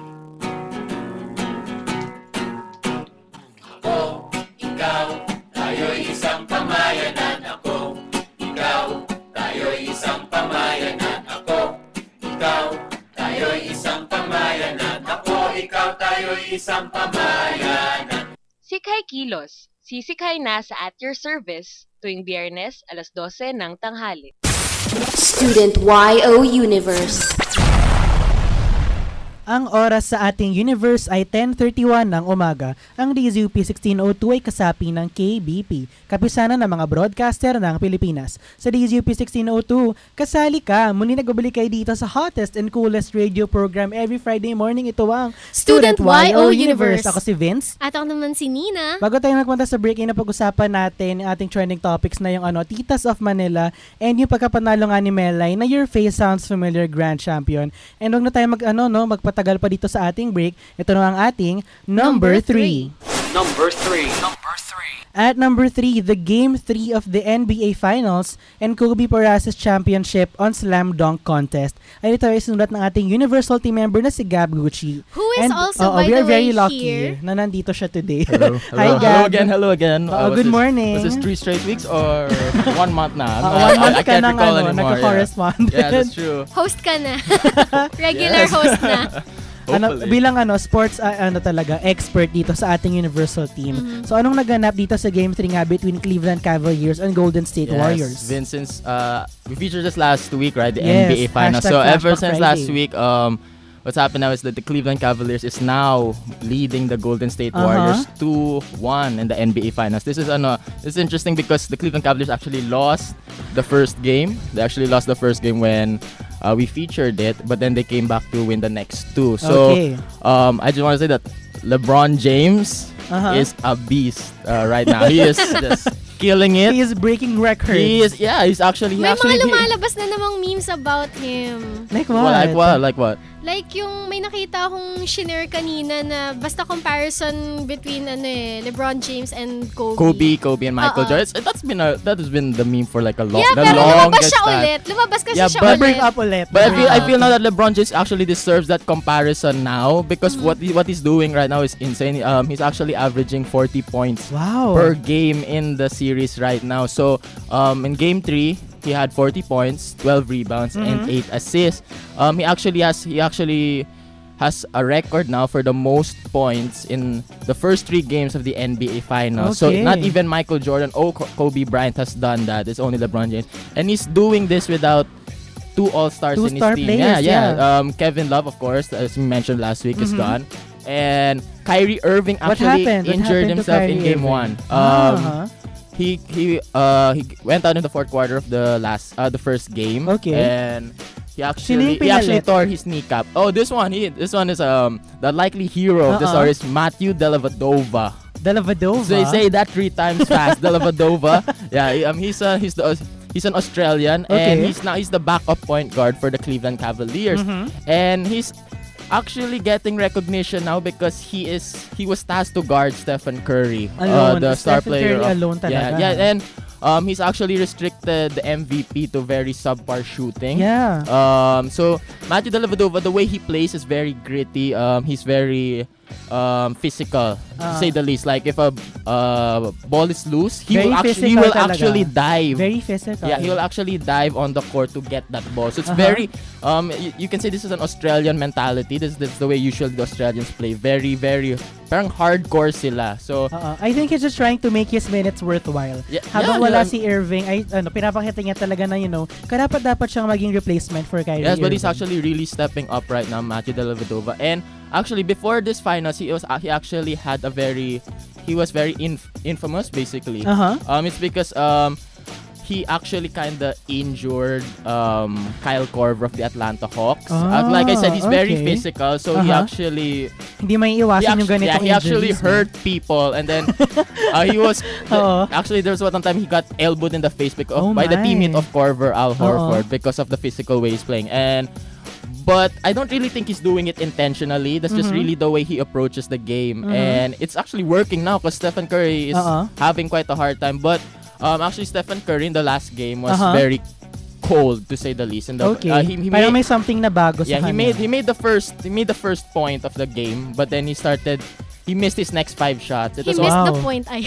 Speaker 14: Ako, ikaw, tayo'y isang pamayanan. Ako, ikaw, tayo'y isang pamayanan. Ako, ikaw, tayo'y isang pamayanan. Ako, ikaw, tayo'y isang pamayanan.
Speaker 13: Sikay Kilos, sisikay na sa At Your Service tuwing Biyernes alas dose ng tanghali.
Speaker 1: Student Y O Universe.
Speaker 5: Ang oras sa ating universe ay ten thirty-one ng umaga. Ang D Z U P sixteen oh two ay kasapi ng K B P, kapisanan ng mga broadcaster ng Pilipinas. Sa D Z U P sixteen oh two, kasali ka. Muli nagbabalik kayo dito sa hottest and coolest radio program every Friday morning. Ito ang
Speaker 6: Student Y O Universe.
Speaker 5: Ako si Vince.
Speaker 6: At ako naman si Nina.
Speaker 5: Bago tayo nagpunta sa break, ay napag-usapan natin ang ating trending topics na yung ano, Titas of Manila and yung pagkapanalo nga ni Melay na Your Face Sounds Familiar Grand Champion. And huwag na tayo mag, ano, no, magpatagal pa dito sa ating break. Ito na ang ating number three.
Speaker 14: Number three. Number three.
Speaker 5: At number three, the Game three of the N B A Finals and Kobe Peraza's Championship on Slam Dunk Contest. Ay ito ay sinulat ng ating Universal Team member na si Gab Gucci.
Speaker 6: Who is
Speaker 5: and,
Speaker 6: also,
Speaker 5: uh,
Speaker 6: by
Speaker 5: we
Speaker 6: the
Speaker 5: are very
Speaker 6: way,
Speaker 5: lucky
Speaker 6: here.
Speaker 5: na nandito siya today.
Speaker 15: Hello, hello.
Speaker 5: Hi, Gab.
Speaker 15: Hello again, hello again.
Speaker 5: Uh,
Speaker 15: Uh,
Speaker 5: good
Speaker 15: this,
Speaker 5: morning.
Speaker 15: Was this three straight weeks or one month na?
Speaker 5: Uh, one month
Speaker 15: I, I
Speaker 5: ka
Speaker 15: can't
Speaker 5: nang
Speaker 15: recall
Speaker 5: ano,
Speaker 15: anymore.
Speaker 5: nagka-correspondent.
Speaker 15: Yeah. yeah, that's true.
Speaker 6: Host ka na. Regular
Speaker 15: Yes.
Speaker 6: host na.
Speaker 5: Ano, bilang ano sports uh, ano talaga expert dito sa ating Universal Team.
Speaker 6: Mm-hmm.
Speaker 5: So anong naganap dito sa Game three nga between Cleveland Cavaliers and Golden State
Speaker 15: Yes,
Speaker 5: Warriors?
Speaker 15: Vince, since uh, we featured this last week, right? The
Speaker 5: Yes,
Speaker 15: N B A Finals.
Speaker 5: hashtag
Speaker 15: So ever
Speaker 5: Flashback
Speaker 15: since
Speaker 5: Friday.
Speaker 15: last week, um, what's happened now is that the Cleveland Cavaliers is now leading the Golden State
Speaker 5: Uh-huh.
Speaker 15: Warriors two one in the N B A Finals. This is ano, this is interesting because the Cleveland Cavaliers actually lost the first game. They actually lost the first game when uh, we featured it, but then they came back to win the next two. So
Speaker 5: Okay.
Speaker 15: um, I just want to say that LeBron James
Speaker 5: Uh-huh.
Speaker 15: is a beast uh, right now. He is just killing it.
Speaker 5: He is breaking records.
Speaker 15: He is, yeah, he's actually, he
Speaker 6: May
Speaker 15: actually,
Speaker 6: mga lumalabas na namang memes about him.
Speaker 5: Like
Speaker 15: Well,
Speaker 5: what?
Speaker 15: like what? Like what?
Speaker 6: Like yung may nakita akong shinare kanina na basta comparison between ano eh, LeBron James and Kobe.
Speaker 15: Kobe, Kobe, and Michael
Speaker 6: Oo.
Speaker 15: Jordan. It's- That's been a, that has been the meme for like a long,
Speaker 6: Yeah,
Speaker 15: the
Speaker 6: pero lumabas
Speaker 15: longest
Speaker 6: siya
Speaker 15: time.
Speaker 6: ulit. Lumabas kasi
Speaker 15: Yeah,
Speaker 6: siya
Speaker 15: but-
Speaker 6: ulit.
Speaker 5: Bring up ulit.
Speaker 15: But I feel I
Speaker 5: Bring
Speaker 15: feel
Speaker 5: up.
Speaker 15: now that LeBron James actually deserves that comparison now because what he, what he's doing right now is insane. Um, he's actually averaging forty points
Speaker 5: Wow.
Speaker 15: per game in the series right now. So um, in game three, he had forty points, twelve rebounds, and
Speaker 5: Mhm.
Speaker 15: eight assists. Um, he actually has he actually has a record now for the most points in the first three games of the N B A Finals. So
Speaker 5: Okay.
Speaker 15: not even Michael Jordan or Ko- Kobe Bryant has done that. It's only LeBron James, and he's doing this without two All-Stars
Speaker 5: Two
Speaker 15: in his
Speaker 5: star
Speaker 15: team.
Speaker 5: players,
Speaker 15: yeah, yeah.
Speaker 5: yeah.
Speaker 15: Um, Kevin Love, of course, as we mentioned last week, is
Speaker 5: Mhm.
Speaker 15: gone, and Kyrie Irving
Speaker 5: What
Speaker 15: actually
Speaker 5: happened? What
Speaker 15: injured
Speaker 5: happened to
Speaker 15: himself in
Speaker 5: Kyrie
Speaker 15: Game
Speaker 5: Irving?
Speaker 15: One. Um,
Speaker 5: Ah.
Speaker 15: He he uh he went out in the fourth quarter of the last uh the first game.
Speaker 5: Okay.
Speaker 15: And he
Speaker 5: Sino
Speaker 15: actually
Speaker 5: yung
Speaker 15: he actually
Speaker 5: pinalit?
Speaker 15: tore his kneecap. Oh, this one he this one is um the likely hero of the
Speaker 5: Uh-uh.
Speaker 15: story is Matthew Dellavedova.
Speaker 5: Dellavedova.
Speaker 15: So they say that three times fast. Dellavedova. Yeah, he- um he's uh, he's the he's an Australian and
Speaker 5: Okay.
Speaker 15: he's now he's the backup point guard for the Cleveland Cavaliers.
Speaker 5: Mhm.
Speaker 15: And he's actually getting recognition now because he is he was tasked to guard Stephen Curry,
Speaker 5: Alone.
Speaker 15: uh, the star
Speaker 5: Stephen
Speaker 15: player.
Speaker 5: Curry
Speaker 15: of-
Speaker 5: alone talaga.
Speaker 15: Yeah, yeah, and um, he's actually restricted the M V P to very subpar shooting.
Speaker 5: Yeah.
Speaker 15: Um, so Matthew Dellavedova, the way he plays is very gritty. Um, he's very um, physical, to
Speaker 5: Ah.
Speaker 15: say the least. Like if a uh, ball is loose, he
Speaker 5: Very
Speaker 15: will actually he
Speaker 5: physical
Speaker 15: will
Speaker 5: talaga.
Speaker 15: actually dive.
Speaker 5: Very physical.
Speaker 15: Yeah, he will actually dive on the court to get that ball. So it's
Speaker 5: Uh-huh.
Speaker 15: very um y- you can say this is an Australian mentality. This, this is the way usually the Australians play. Very very parang hardcore sila. So
Speaker 5: Uh, I think he's just trying to make his minutes worthwhile.
Speaker 15: Yeah,
Speaker 5: Habang
Speaker 15: yeah,
Speaker 5: wala
Speaker 15: yeah.
Speaker 5: si Irving, ay ano, pinapakita niya talaga na, you know, karapat dapat siyang maging replacement for Kyrie
Speaker 15: yes, but he's
Speaker 5: Irving.
Speaker 15: actually really stepping up right now, Matthew Dellavedova. And actually, before this finals, he was uh, he actually had a very he was very inf- infamous basically.
Speaker 5: Uh-huh.
Speaker 15: Um, it's because um he actually kind of injured um Kyle Korver of the Atlanta Hawks. Uh, like I said, he's very
Speaker 5: okay.
Speaker 15: physical, so he
Speaker 5: Uh-huh.
Speaker 15: actually
Speaker 5: Hindi may
Speaker 15: he
Speaker 5: iwasan yung
Speaker 15: actu-
Speaker 5: ganitong
Speaker 15: yeah, he actually
Speaker 5: injuries, no?
Speaker 15: hurt people, and then uh, he was
Speaker 5: Oo.
Speaker 15: actually there was one time he got elbowed in the face because
Speaker 5: Oh
Speaker 15: by the
Speaker 5: my.
Speaker 15: teammate of Korver, Al
Speaker 5: Oo.
Speaker 15: Horford, because of the physical way he's playing. And but I don't really think he's doing it intentionally. That's just
Speaker 5: Mhm.
Speaker 15: really the way he approaches the game,
Speaker 5: Mhm.
Speaker 15: and it's actually working now because Stephen Curry is
Speaker 5: Uh-uh.
Speaker 15: having quite a hard time. But um, actually, Stephen Curry in the last game was
Speaker 5: Uh-huh.
Speaker 15: very cold, to say the least. And the,
Speaker 5: Okay.
Speaker 15: uh, he, he
Speaker 5: Parang
Speaker 15: made,
Speaker 5: may something na bago
Speaker 15: yeah,
Speaker 5: sa
Speaker 15: he
Speaker 5: kanya.
Speaker 15: made he made the first he made the first point of the game, but then he started. He missed his next five shots. It
Speaker 6: He
Speaker 15: was
Speaker 6: missed
Speaker 15: all-
Speaker 6: the point. Ay.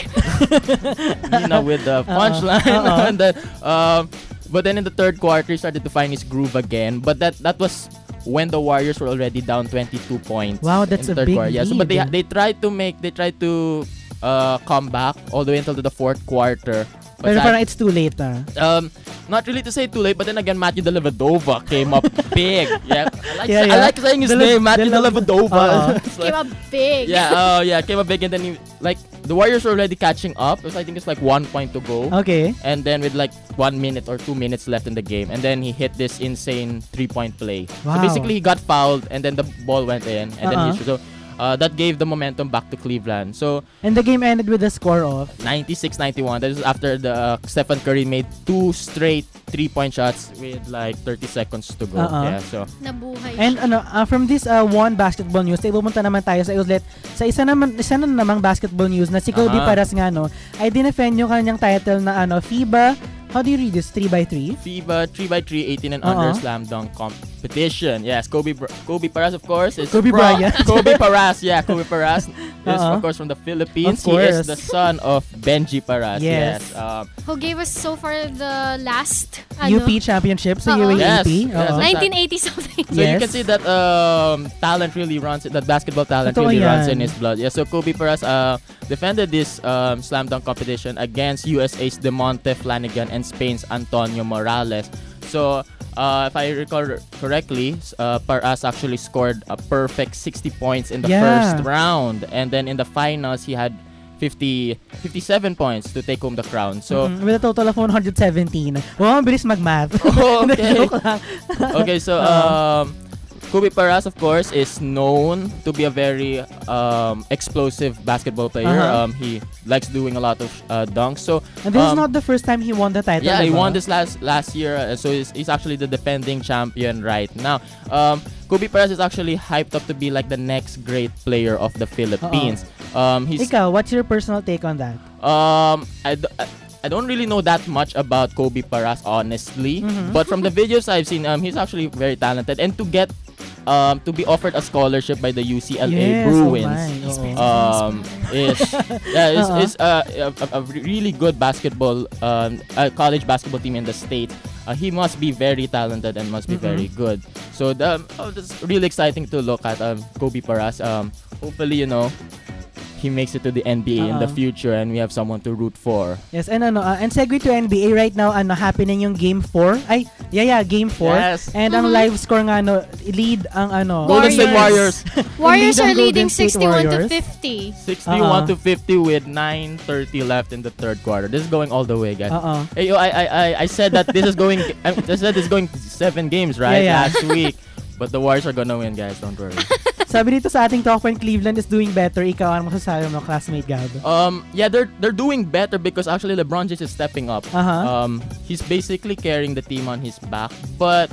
Speaker 15: you know, with the
Speaker 5: Uh-oh.
Speaker 15: punchline.
Speaker 5: Uh-oh.
Speaker 15: and then, um, but then in the third quarter, he started to find his groove again. But that that was when the Warriors were already down twenty-two points.
Speaker 5: Wow, that's
Speaker 15: in
Speaker 5: a
Speaker 15: the third
Speaker 5: big
Speaker 15: quarter. Yeah, so, but they
Speaker 5: lead.
Speaker 15: they tried to make they tried to uh, come back all the way until the fourth quarter. But
Speaker 5: Pero
Speaker 15: that-
Speaker 5: parang it's too late na.
Speaker 15: um, not really to say too late, but then again, Matthew Dellavedova came up big. Yeah, I like,
Speaker 5: Yeah,
Speaker 15: I
Speaker 5: yeah.
Speaker 15: like saying his
Speaker 5: Dele-
Speaker 15: name, Matthew
Speaker 5: Dele-
Speaker 15: Dellavedova.
Speaker 5: Uh-uh.
Speaker 15: It's like-
Speaker 6: Came up big.
Speaker 15: yeah, oh yeah, came up big, and then he, like the Warriors were already catching up. It was, I think it's like one point to go.
Speaker 5: Okay.
Speaker 15: And then with like one minute or two minutes left in the game, and then he hit this insane three-point play.
Speaker 5: Wow.
Speaker 15: So basically, he got fouled, and then the ball went in, and then
Speaker 5: Uh-uh.
Speaker 15: he so uh, that gave the momentum back to Cleveland. So
Speaker 5: And the game ended with a score of
Speaker 15: ninety-six ninety-one. That is after the uh, Stephen Curry made two straight three-point shots with like thirty seconds to go.
Speaker 5: Uh-uh.
Speaker 15: Yeah, so
Speaker 6: Nabuhay
Speaker 5: And
Speaker 6: siya.
Speaker 5: ano, uh, from this uh, one basketball news, tayo pumunta naman tayo sa ulit sa isa naman isa na namang basketball news na si Kobe
Speaker 15: Aha.
Speaker 5: Paras nga no, ay dinefend yung kanyang title na ano, FIBA, how do you read this? three by three?
Speaker 15: FIBA three by three eighteen and
Speaker 5: Uh-uh.
Speaker 15: under slam dunk competition. Yes, Kobe Br- Kobe Paras, of course, is
Speaker 5: Kobe
Speaker 15: from-
Speaker 5: Bryant.
Speaker 15: Kobe Paras, yeah, Kobe Paras is
Speaker 5: Uh-uh.
Speaker 15: of course from the Philippines.
Speaker 5: Of
Speaker 15: He is
Speaker 5: course.
Speaker 15: the son of Benji Paras.
Speaker 5: Yes.
Speaker 15: Yes. Um,
Speaker 6: Who gave us so far the last
Speaker 5: U
Speaker 6: ano?
Speaker 5: P championship sa
Speaker 6: Oo.
Speaker 5: U A A P.
Speaker 15: Yes, yes.
Speaker 5: Oo.
Speaker 6: nineteen eighty something.
Speaker 15: So you
Speaker 5: Yes.
Speaker 15: can see that um, talent really runs, that basketball talent
Speaker 5: Totoo
Speaker 15: really runs
Speaker 5: yan.
Speaker 15: in his blood. Yeah, so Kobe Paras uh, defended this um, slam dunk competition against U S A's DeMonte Flanagan and Spain's Antonio Morales. So uh, if I recall correctly, uh, Paras actually scored a perfect sixty points in the
Speaker 5: Yeah.
Speaker 15: first round, and then in the finals he had fifty, fifty-seven points to take home the crown. So
Speaker 5: Mhm, with a total of one hundred seventeen. Wow, ang bilis mag-math.
Speaker 15: Oh, okay.
Speaker 5: Joke lang.
Speaker 15: Okay, so
Speaker 5: Uh-huh.
Speaker 15: um, Kobe Paras, of course, is known to be a very um, explosive basketball player.
Speaker 5: Uh-huh.
Speaker 15: Um, he likes doing a lot of uh, dunks. So
Speaker 5: And this is
Speaker 15: um,
Speaker 5: not the first time he won the title.
Speaker 15: yeah, he
Speaker 5: diba?
Speaker 15: won this last last year. Uh, so he's, he's actually the defending champion right now. Um, Kobe Paras is actually hyped up to be like the next great player of the Philippines. Um, he's
Speaker 5: Ikaw, what's your personal take on that?
Speaker 15: um, I, d- I- I don't really know that much about Kobe Paras, honestly.
Speaker 5: Mhm.
Speaker 15: But from the videos I've seen, um, he's actually very talented. And to get, um, to be offered a scholarship by the U C L A
Speaker 5: Yes,
Speaker 15: Bruins,
Speaker 5: oh my, oo.
Speaker 15: um, is yeah, is,
Speaker 5: Uh-huh.
Speaker 15: is uh, a, a really good basketball, um, uh, college basketball team in the States. Uh, he must be very talented and must be
Speaker 5: Mhm.
Speaker 15: very good. So the, um, oh, it's really exciting to look at um, Kobe Paras. Um, hopefully, you know, he makes it to the N B A in the
Speaker 5: Uh-uh.
Speaker 15: future and we have someone to root for.
Speaker 5: Yes, and ano, uh, and segue to N B A right now, ano, happening yung game four. Ay, yeah, yeah, game four.
Speaker 15: Yes.
Speaker 5: And ang
Speaker 6: Mhm.
Speaker 5: live score nga, ano, lead ang ano.
Speaker 15: Golden State Warriors.
Speaker 6: Warriors
Speaker 5: Lead ang
Speaker 6: are leading
Speaker 5: Golden State
Speaker 6: sixty-one to
Speaker 5: Warriors.
Speaker 6: fifty.
Speaker 15: sixty-one
Speaker 5: Uh-uh.
Speaker 15: to fifty with nine thirty left in the third quarter. This is going all the way, guys.
Speaker 5: Uh-uh.
Speaker 15: Hey, yo, I, I, I, I said that this is going. I said this is going seven games, right?
Speaker 5: Yeah, yeah.
Speaker 15: Last week, but the Warriors are gonna win, guys. Don't worry.
Speaker 5: Sabi dito sa ating talk point, Cleveland is doing better. Ikaw, ano masasabi mo, classmate Gab?
Speaker 15: Um, yeah, they're they're doing better because actually LeBron James is stepping up.
Speaker 5: Uh-huh.
Speaker 15: Um, he's basically carrying the team on his back, but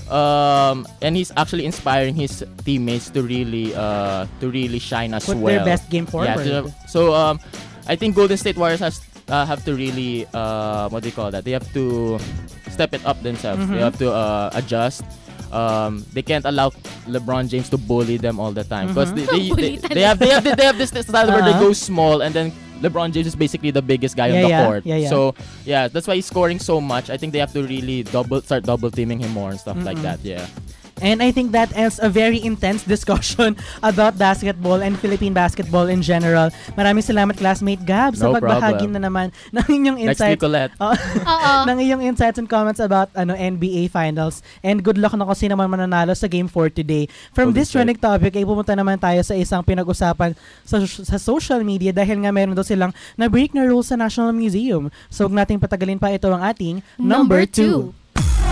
Speaker 15: um, and he's actually inspiring his teammates to really uh to really shine as
Speaker 5: Put
Speaker 15: well.
Speaker 5: their best game forward.
Speaker 15: Yeah, to- so um, I think Golden State Warriors has uh, have to really uh what do you call that? They have to step it up themselves.
Speaker 5: Mhm.
Speaker 15: They have to uh, adjust. um, they can't allow LeBron James to bully them all the time because
Speaker 5: Mhm.
Speaker 15: they, they, they, they have they have they have this style where they
Speaker 5: Uh-huh.
Speaker 15: go small and then LeBron James is basically the biggest guy
Speaker 5: Yeah,
Speaker 15: on the
Speaker 5: yeah,
Speaker 15: court.
Speaker 5: yeah, yeah.
Speaker 15: So yeah, that's why he's scoring so much. I think they have to really double start double teaming him more and stuff like
Speaker 5: Mm-mm.
Speaker 15: that. Yeah.
Speaker 5: And I think that ends a very intense discussion about basketball and Philippine basketball in general. Maraming salamat, classmate Gab, sa
Speaker 15: No
Speaker 5: pagbahagi
Speaker 15: problem.
Speaker 5: na naman ng inyong
Speaker 15: Next
Speaker 5: insights.
Speaker 15: week ulit.
Speaker 5: Oo. ng iyong insights and comments about ano N B A Finals. And good luck na kung sino man mananalo sa Game four today. From
Speaker 15: Okay,
Speaker 5: this trending topic, ay pumunta naman tayo sa isang pinag-usapan sa, sa social media dahil nga meron daw silang na-break na rules sa National Museum. So, huwag nating patagalin pa, ito ang ating number,
Speaker 6: Number two.
Speaker 5: two.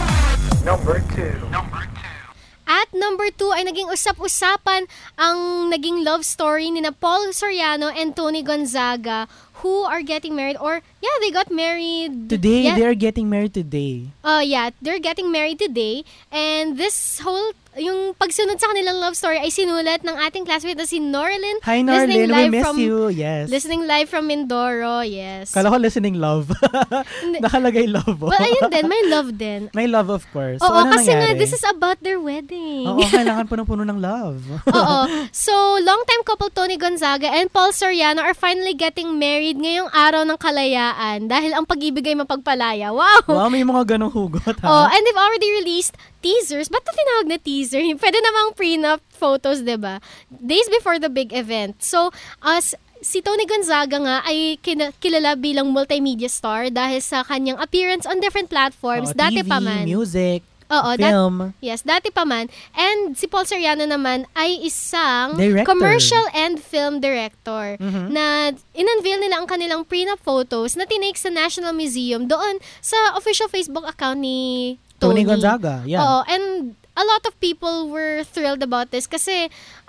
Speaker 14: Number two. Number two.
Speaker 6: At number two ay naging usap-usapan ang naging love story ni na Paul Soriano and Tony Gonzaga who are getting married or yeah, they got married
Speaker 5: Today,
Speaker 6: yeah,
Speaker 5: they are getting married today.
Speaker 6: Uh, yeah, they're getting married today. And this whole, yung pagsunod sa kanilang love story ay sinulat ng ating classmate na si Norlin.
Speaker 5: Hi,
Speaker 6: Listening
Speaker 5: Norlin. We
Speaker 6: live
Speaker 5: miss
Speaker 6: from,
Speaker 5: you. Yes.
Speaker 6: Listening live from Mindoro, yes.
Speaker 5: Kala ko listening love. Nakalagay love.
Speaker 6: Well, ayun din, may love din.
Speaker 5: May love, of course. So,
Speaker 6: Oo,
Speaker 5: ano
Speaker 6: kasi nga,
Speaker 5: nangyari?
Speaker 6: this is about their wedding.
Speaker 5: Oo, kailangan punong-puno ng love.
Speaker 6: Oo. So, longtime couple Tony Gonzaga and Paul Soriano are finally getting married ngayong araw ng kalayaan dahil ang pag-ibig ay mapagpalaya. Wow!
Speaker 5: Wow, may mga ganong hugot, ha?
Speaker 6: Oh, and they've already released teasers. Ba't ito tinawag na teaser? Pwede namang prenup photos, diba? Days before the big event. So, as si Tony Gonzaga nga ay kina- kilala bilang multimedia star dahil sa kanyang appearance on different platforms.
Speaker 5: Oo,
Speaker 6: Dati
Speaker 5: T V,
Speaker 6: pa man.
Speaker 5: music,
Speaker 6: Oo,
Speaker 5: film.
Speaker 6: Dat- yes, dati pa man. And si Paul Soriano naman ay isang
Speaker 5: Director.
Speaker 6: commercial and film director
Speaker 5: Mhm.
Speaker 6: na in-unveil nila ang kanilang prenup photos na tinake sa National Museum doon sa official Facebook account ni
Speaker 5: Tony
Speaker 6: Tony.
Speaker 5: Gonzaga, yeah.
Speaker 6: Oo, and a lot of people were thrilled about this kasi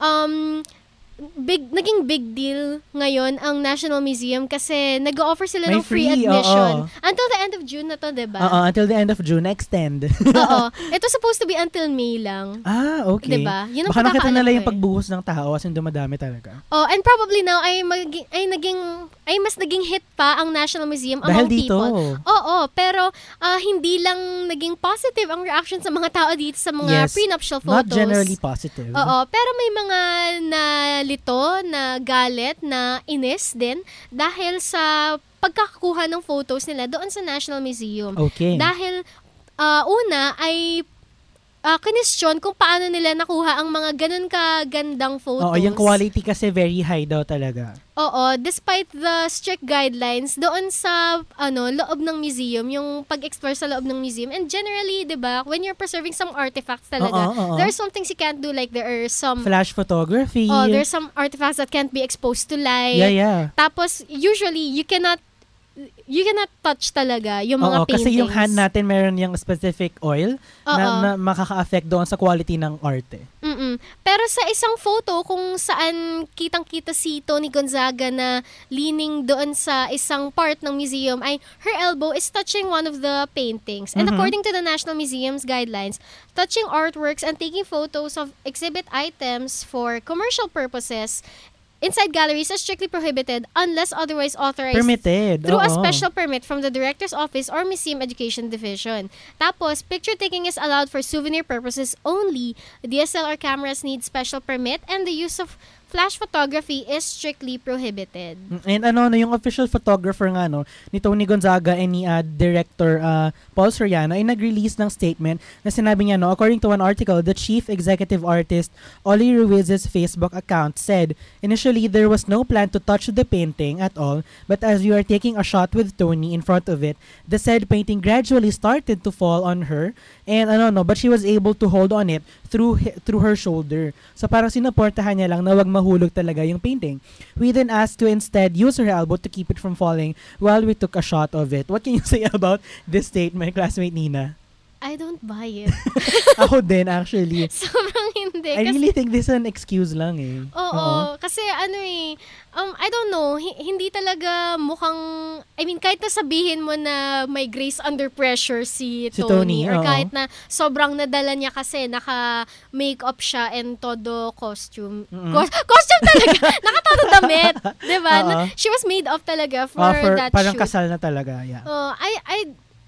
Speaker 6: um big naging big deal ngayon ang National Museum kasi nag-offer sila
Speaker 5: May
Speaker 6: ng free,
Speaker 5: free,
Speaker 6: admission
Speaker 5: oo.
Speaker 6: until the end of June na to, 'di ba?
Speaker 5: Oo, until the end of June, extend.
Speaker 6: Oo. Ito supposed to be until May lang.
Speaker 5: Ah, okay.
Speaker 6: Diba? Yun ang
Speaker 5: Baka nakita
Speaker 6: pagkakaalam
Speaker 5: nila
Speaker 6: ko
Speaker 5: yung
Speaker 6: eh.
Speaker 5: pagbuhos ng tao kasi dumadami talaga.
Speaker 6: Oh, and probably now ay maging ay naging ay mas naging hit pa ang National Museum
Speaker 5: Dahil
Speaker 6: among
Speaker 5: dito.
Speaker 6: people. Oo, pero ah, hindi lang naging positive ang reaction sa mga tao dito sa mga
Speaker 5: Yes.
Speaker 6: prenuptial photos.
Speaker 5: Not generally positive.
Speaker 6: Oo, pero may mga nalito, na galit, na inis din dahil sa pagkakakuha ng photos nila doon sa National Museum.
Speaker 5: Okay.
Speaker 6: Dahil ah, una ay uh, kinestyon kung paano nila nakuha ang mga ganun kagandang photos.
Speaker 5: Oo, yung quality kasi very high daw talaga.
Speaker 6: Oo, despite the strict guidelines doon sa ano loob ng museum, yung pag-explore sa loob ng museum. And generally, 'di ba, when you're preserving some artifacts talaga,
Speaker 5: Oo, oo.
Speaker 6: there are some things you can't do, like there are some
Speaker 5: Flash photography.
Speaker 6: Oh, there's some artifacts that can't be exposed to light.
Speaker 5: Yeah, yeah.
Speaker 6: Tapos usually you cannot you cannot touch talaga yung mga
Speaker 5: Oo,
Speaker 6: paintings.
Speaker 5: kasi yung hand natin meron yung specific oil na,
Speaker 6: Oo.
Speaker 5: na makaka-affect doon sa quality ng arte.
Speaker 6: Mm-mm. Pero sa isang photo kung saan kitang-kita si Tony Gonzaga na leaning doon sa isang part ng museum ay her elbow is touching one of the paintings. And
Speaker 5: Mhm.
Speaker 6: according to the National Museum's guidelines, touching artworks and taking photos of exhibit items for commercial purposes inside galleries is strictly prohibited unless otherwise authorized
Speaker 5: Permitted,
Speaker 6: through a
Speaker 5: oo.
Speaker 6: special permit from the Director's Office or Museum Education Division. Tapos, picture taking is allowed for souvenir purposes only. D S L R cameras need special permit and the use of flash photography is strictly prohibited.
Speaker 5: And ano, no, yung official photographer nga, no, ni Tony Gonzaga and ni uh, director uh, Paul Soriano ay nag-release ng statement na sinabi niya, no, according to one article, the chief executive artist, Oli Ruiz's Facebook account said, initially there was no plan to touch the painting at all, but as we are taking a shot with Tony in front of it, the said painting gradually started to fall on her, and ano, no, but she was able to hold on it through hi- through her shoulder. So parang sinuportahan niya lang na wag mahulog talaga yung painting. We then asked to instead use her elbow to keep it from falling while we took a shot of it. What can you say about this statement, classmate Nina?
Speaker 6: I don't buy it.
Speaker 5: Ako din, actually.
Speaker 6: Sobrang hindi.
Speaker 5: I
Speaker 6: Kasi-
Speaker 5: really think this is an excuse lang eh.
Speaker 6: Oo, kasi ano eh, um, I don't know, hi- hindi talaga mukhang, I mean, kahit na sabihin mo na may grace under pressure si,
Speaker 5: Si
Speaker 6: Tony,
Speaker 5: Tony,
Speaker 6: or
Speaker 5: oo.
Speaker 6: kahit na sobrang nadala niya kasi naka-makeup siya and todo costume.
Speaker 5: Mm-mm.
Speaker 6: Cos- costume talaga! Nakatodo damit! Diba?
Speaker 5: Oo.
Speaker 6: Na- she was made up talaga for,
Speaker 5: Oh, for
Speaker 6: that
Speaker 5: parang
Speaker 6: shoot.
Speaker 5: kasal na talaga, yeah.
Speaker 6: Oh, I, I,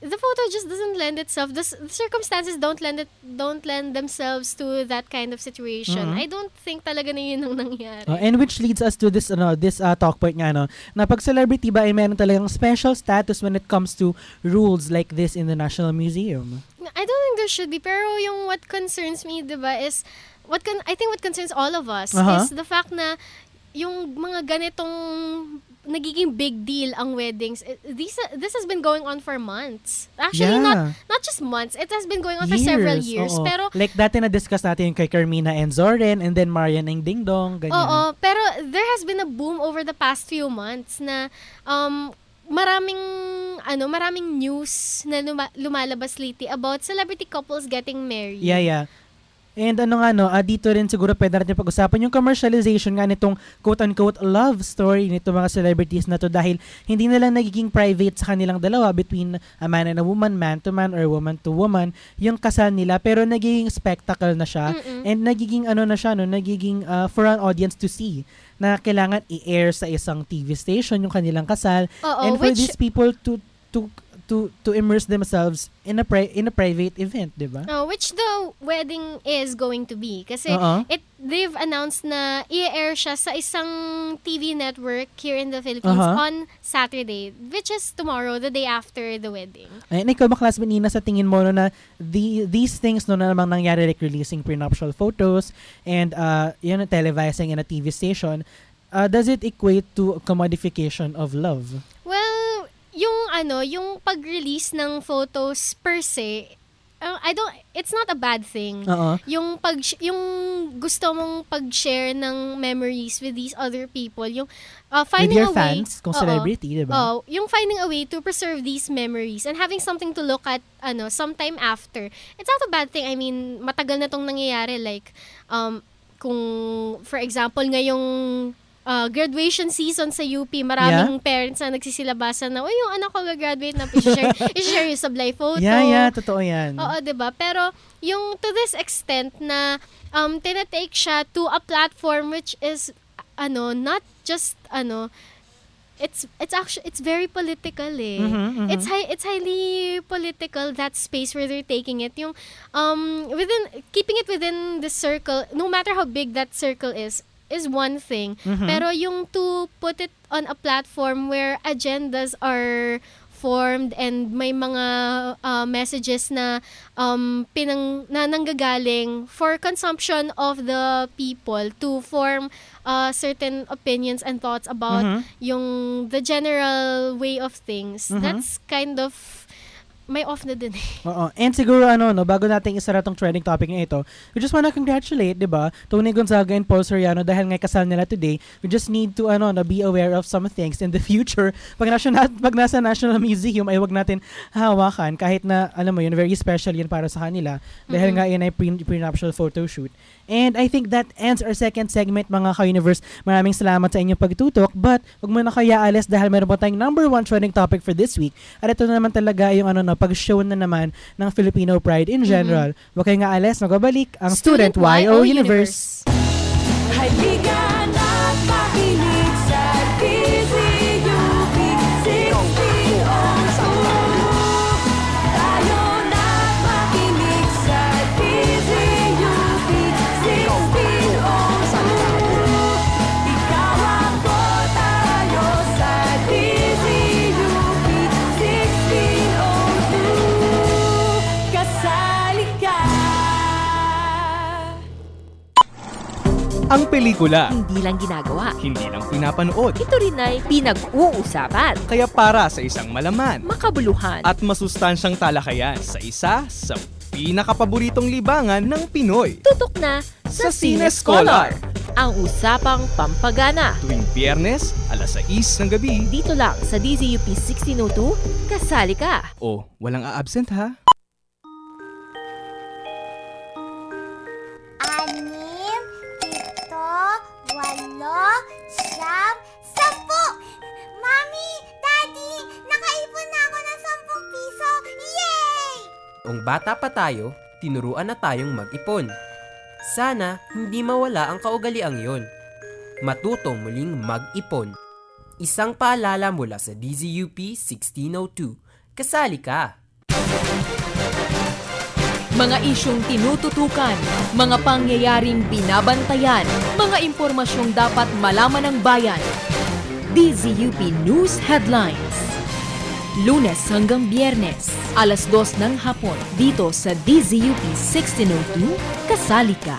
Speaker 6: the photo just doesn't lend itself. The, the circumstances don't lend it, don't lend themselves to that kind of situation.
Speaker 5: Mhm.
Speaker 6: I don't think talaga na yun ang nangyari.
Speaker 5: Uh, and which leads us to this ano this uh, talk point nga no na pag celebrity ba ay meron talagang special status when it comes to rules like this in the National Museum.
Speaker 6: I don't think there should be, pero yung what concerns me, diba, is what con- I think what concerns all of us
Speaker 5: Uh-huh.
Speaker 6: is the fact na yung mga ganitong nagiging big deal ang weddings. It- These this has been going on for months. Actually,
Speaker 5: Yeah.
Speaker 6: not not just months. It has been going on for several years.
Speaker 5: oo.
Speaker 6: Pero
Speaker 5: like dati na-discuss natin yung kay Carmina and Zoren and then Marian and Ding Dong, ganyan.
Speaker 6: Oo, pero there has been a boom over the past few months na um maraming ano, maraming news na luma- lumalabas lately about celebrity couples getting married.
Speaker 5: Yeah, yeah. And ano nga no, ah, dito rin siguro pwede natin pag-usapan yung commercialization nga nitong quote-unquote love story nito mga celebrities na to dahil hindi na lang nagiging private sa kanilang dalawa between a man and a woman, man to man or woman to woman, yung kasal nila pero nagiging spectacle na siya.
Speaker 6: Mm-mm.
Speaker 5: And nagiging ano na siya no, nagiging uh, for an audience to see na kailangan i-air sa isang T V station yung kanilang kasal.
Speaker 6: Oo,
Speaker 5: and for
Speaker 6: which-
Speaker 5: these people to to to to immerse themselves in a pri- in a private event, 'di ba?
Speaker 6: Oh, which the wedding is going to be. Kasi
Speaker 5: Oo.
Speaker 6: it they've announced na i-air siya sa isang T V network here in the Philippines
Speaker 5: Uh-huh.
Speaker 6: on Saturday, which is tomorrow, the day after the wedding.
Speaker 5: Ayun, ikaw ba, classmate Nina, sa tingin mo no, na the, these things no, na namang nangyari like releasing prenuptial photos and uh, yun, televising in a T V station, uh, does it equate to commodification of love?
Speaker 6: Well, yung ano, yung pag-release ng photos per se, uh, I don't, it's not a bad thing.
Speaker 5: Oo.
Speaker 6: Yung pag yung gusto mong pag-share ng memories with these other people, yung uh, finding
Speaker 5: your
Speaker 6: a way,
Speaker 5: fans, kung
Speaker 6: Oo.
Speaker 5: celebrity, diba?
Speaker 6: Oo, yung finding a way to preserve these memories and having something to look at ano sometime after. It's not a bad thing. I mean, matagal na tong nangyayari, like um kung for example ngayong Uh, graduation season sa U P, maraming
Speaker 5: Yeah.
Speaker 6: parents na nagsisilabasan na, uy, yung anak ko gagraduate na, i-share, i-share yung sablay photo.
Speaker 5: Yeah, yeah, totoo yan.
Speaker 6: Oo, diba? Pero, yung to this extent na um, tinatake siya to a platform which is, ano, not just, ano, it's it's actually it's very political eh.
Speaker 5: Mhm, mhm.
Speaker 6: It's high it's highly political, that space where they're taking it. Yung um within keeping it within the circle, no matter how big that circle is, is one thing.
Speaker 5: Mhm.
Speaker 6: Pero yung to put it on a platform where agendas are formed and may mga uh, messages na um pinang na nanggagaling for consumption of the people to form uh, certain opinions and thoughts about
Speaker 5: Mhm.
Speaker 6: yung the general way of things.
Speaker 5: Mhm.
Speaker 6: That's kind of may off na din eh.
Speaker 5: Oo. And siguro ano no, bago natin isara tong trending topic na ito, we just wanna congratulate, 'di ba, Tony Gonzaga and Paul Soriano dahil nga kasal nila today. We just need to ano na be aware of some things in the future. Pag nasa pag nasa National Museum ay wag natin hawakan kahit na alam mo yun, very special yun para sa kanila dahil
Speaker 6: Mhm.
Speaker 5: nga yun ay pre- prenuptial photo shoot. And I think that ends our second segment, mga ka-universe. Maraming salamat sa inyong pagtutok, but wag mo na kaya alis dahil meron pa tayong number one trending topic for this week. At ito na naman talaga yung ano no, pag-show na naman ng Filipino pride in general. Wag kayong aalis, magbabalik ang Student, Y O Universe.
Speaker 16: Halika na't makinig sa D Z U P sixteen oh two. Tayo na't makinig sa D Z U P sixteen oh two. Ikaw ako, tayo sa D Z U P sixteen oh two. Kasali ka.
Speaker 17: Ang pelikula,
Speaker 18: Hindi lang ginagawa.
Speaker 17: hindi lang pinapanood.
Speaker 18: Ito rin ay pinag-uusapan.
Speaker 17: Kaya para sa isang malaman
Speaker 18: Makabuluhan.
Speaker 17: at masustansyang talakayan sa isa sa pinakapaboritong libangan ng Pinoy.
Speaker 18: Tutok na sa,
Speaker 17: Sa Cine Scholar.
Speaker 18: Ang usapang pampagana.
Speaker 17: Tuwing Biyernes, alas sais ng gabi.
Speaker 18: Dito lang sa D Z U P sixteen oh two, kasali ka.
Speaker 17: O, walang a-absent ha?
Speaker 19: Anim, pito, walo, siyam, sampu! Mami! Daddy! Nakaipon na ako ng sampung piso! Yay!
Speaker 20: Kung bata pa tayo, tinuruan na tayong mag-ipon. Sana hindi mawala ang kaugaliang yon. Matutong muling mag-ipon. Isang paalala mula sa D Z U P sixteen oh two. Kasali ka!
Speaker 21: Mga isyong tinututukan, mga pangyayaring binabantayan, mga impormasyong dapat malaman ng bayan. D Z U P News Headlines. Lunes hanggang Biyernes, alas dos ng hapon, dito sa D Z U P sixteen oh two, kasali ka.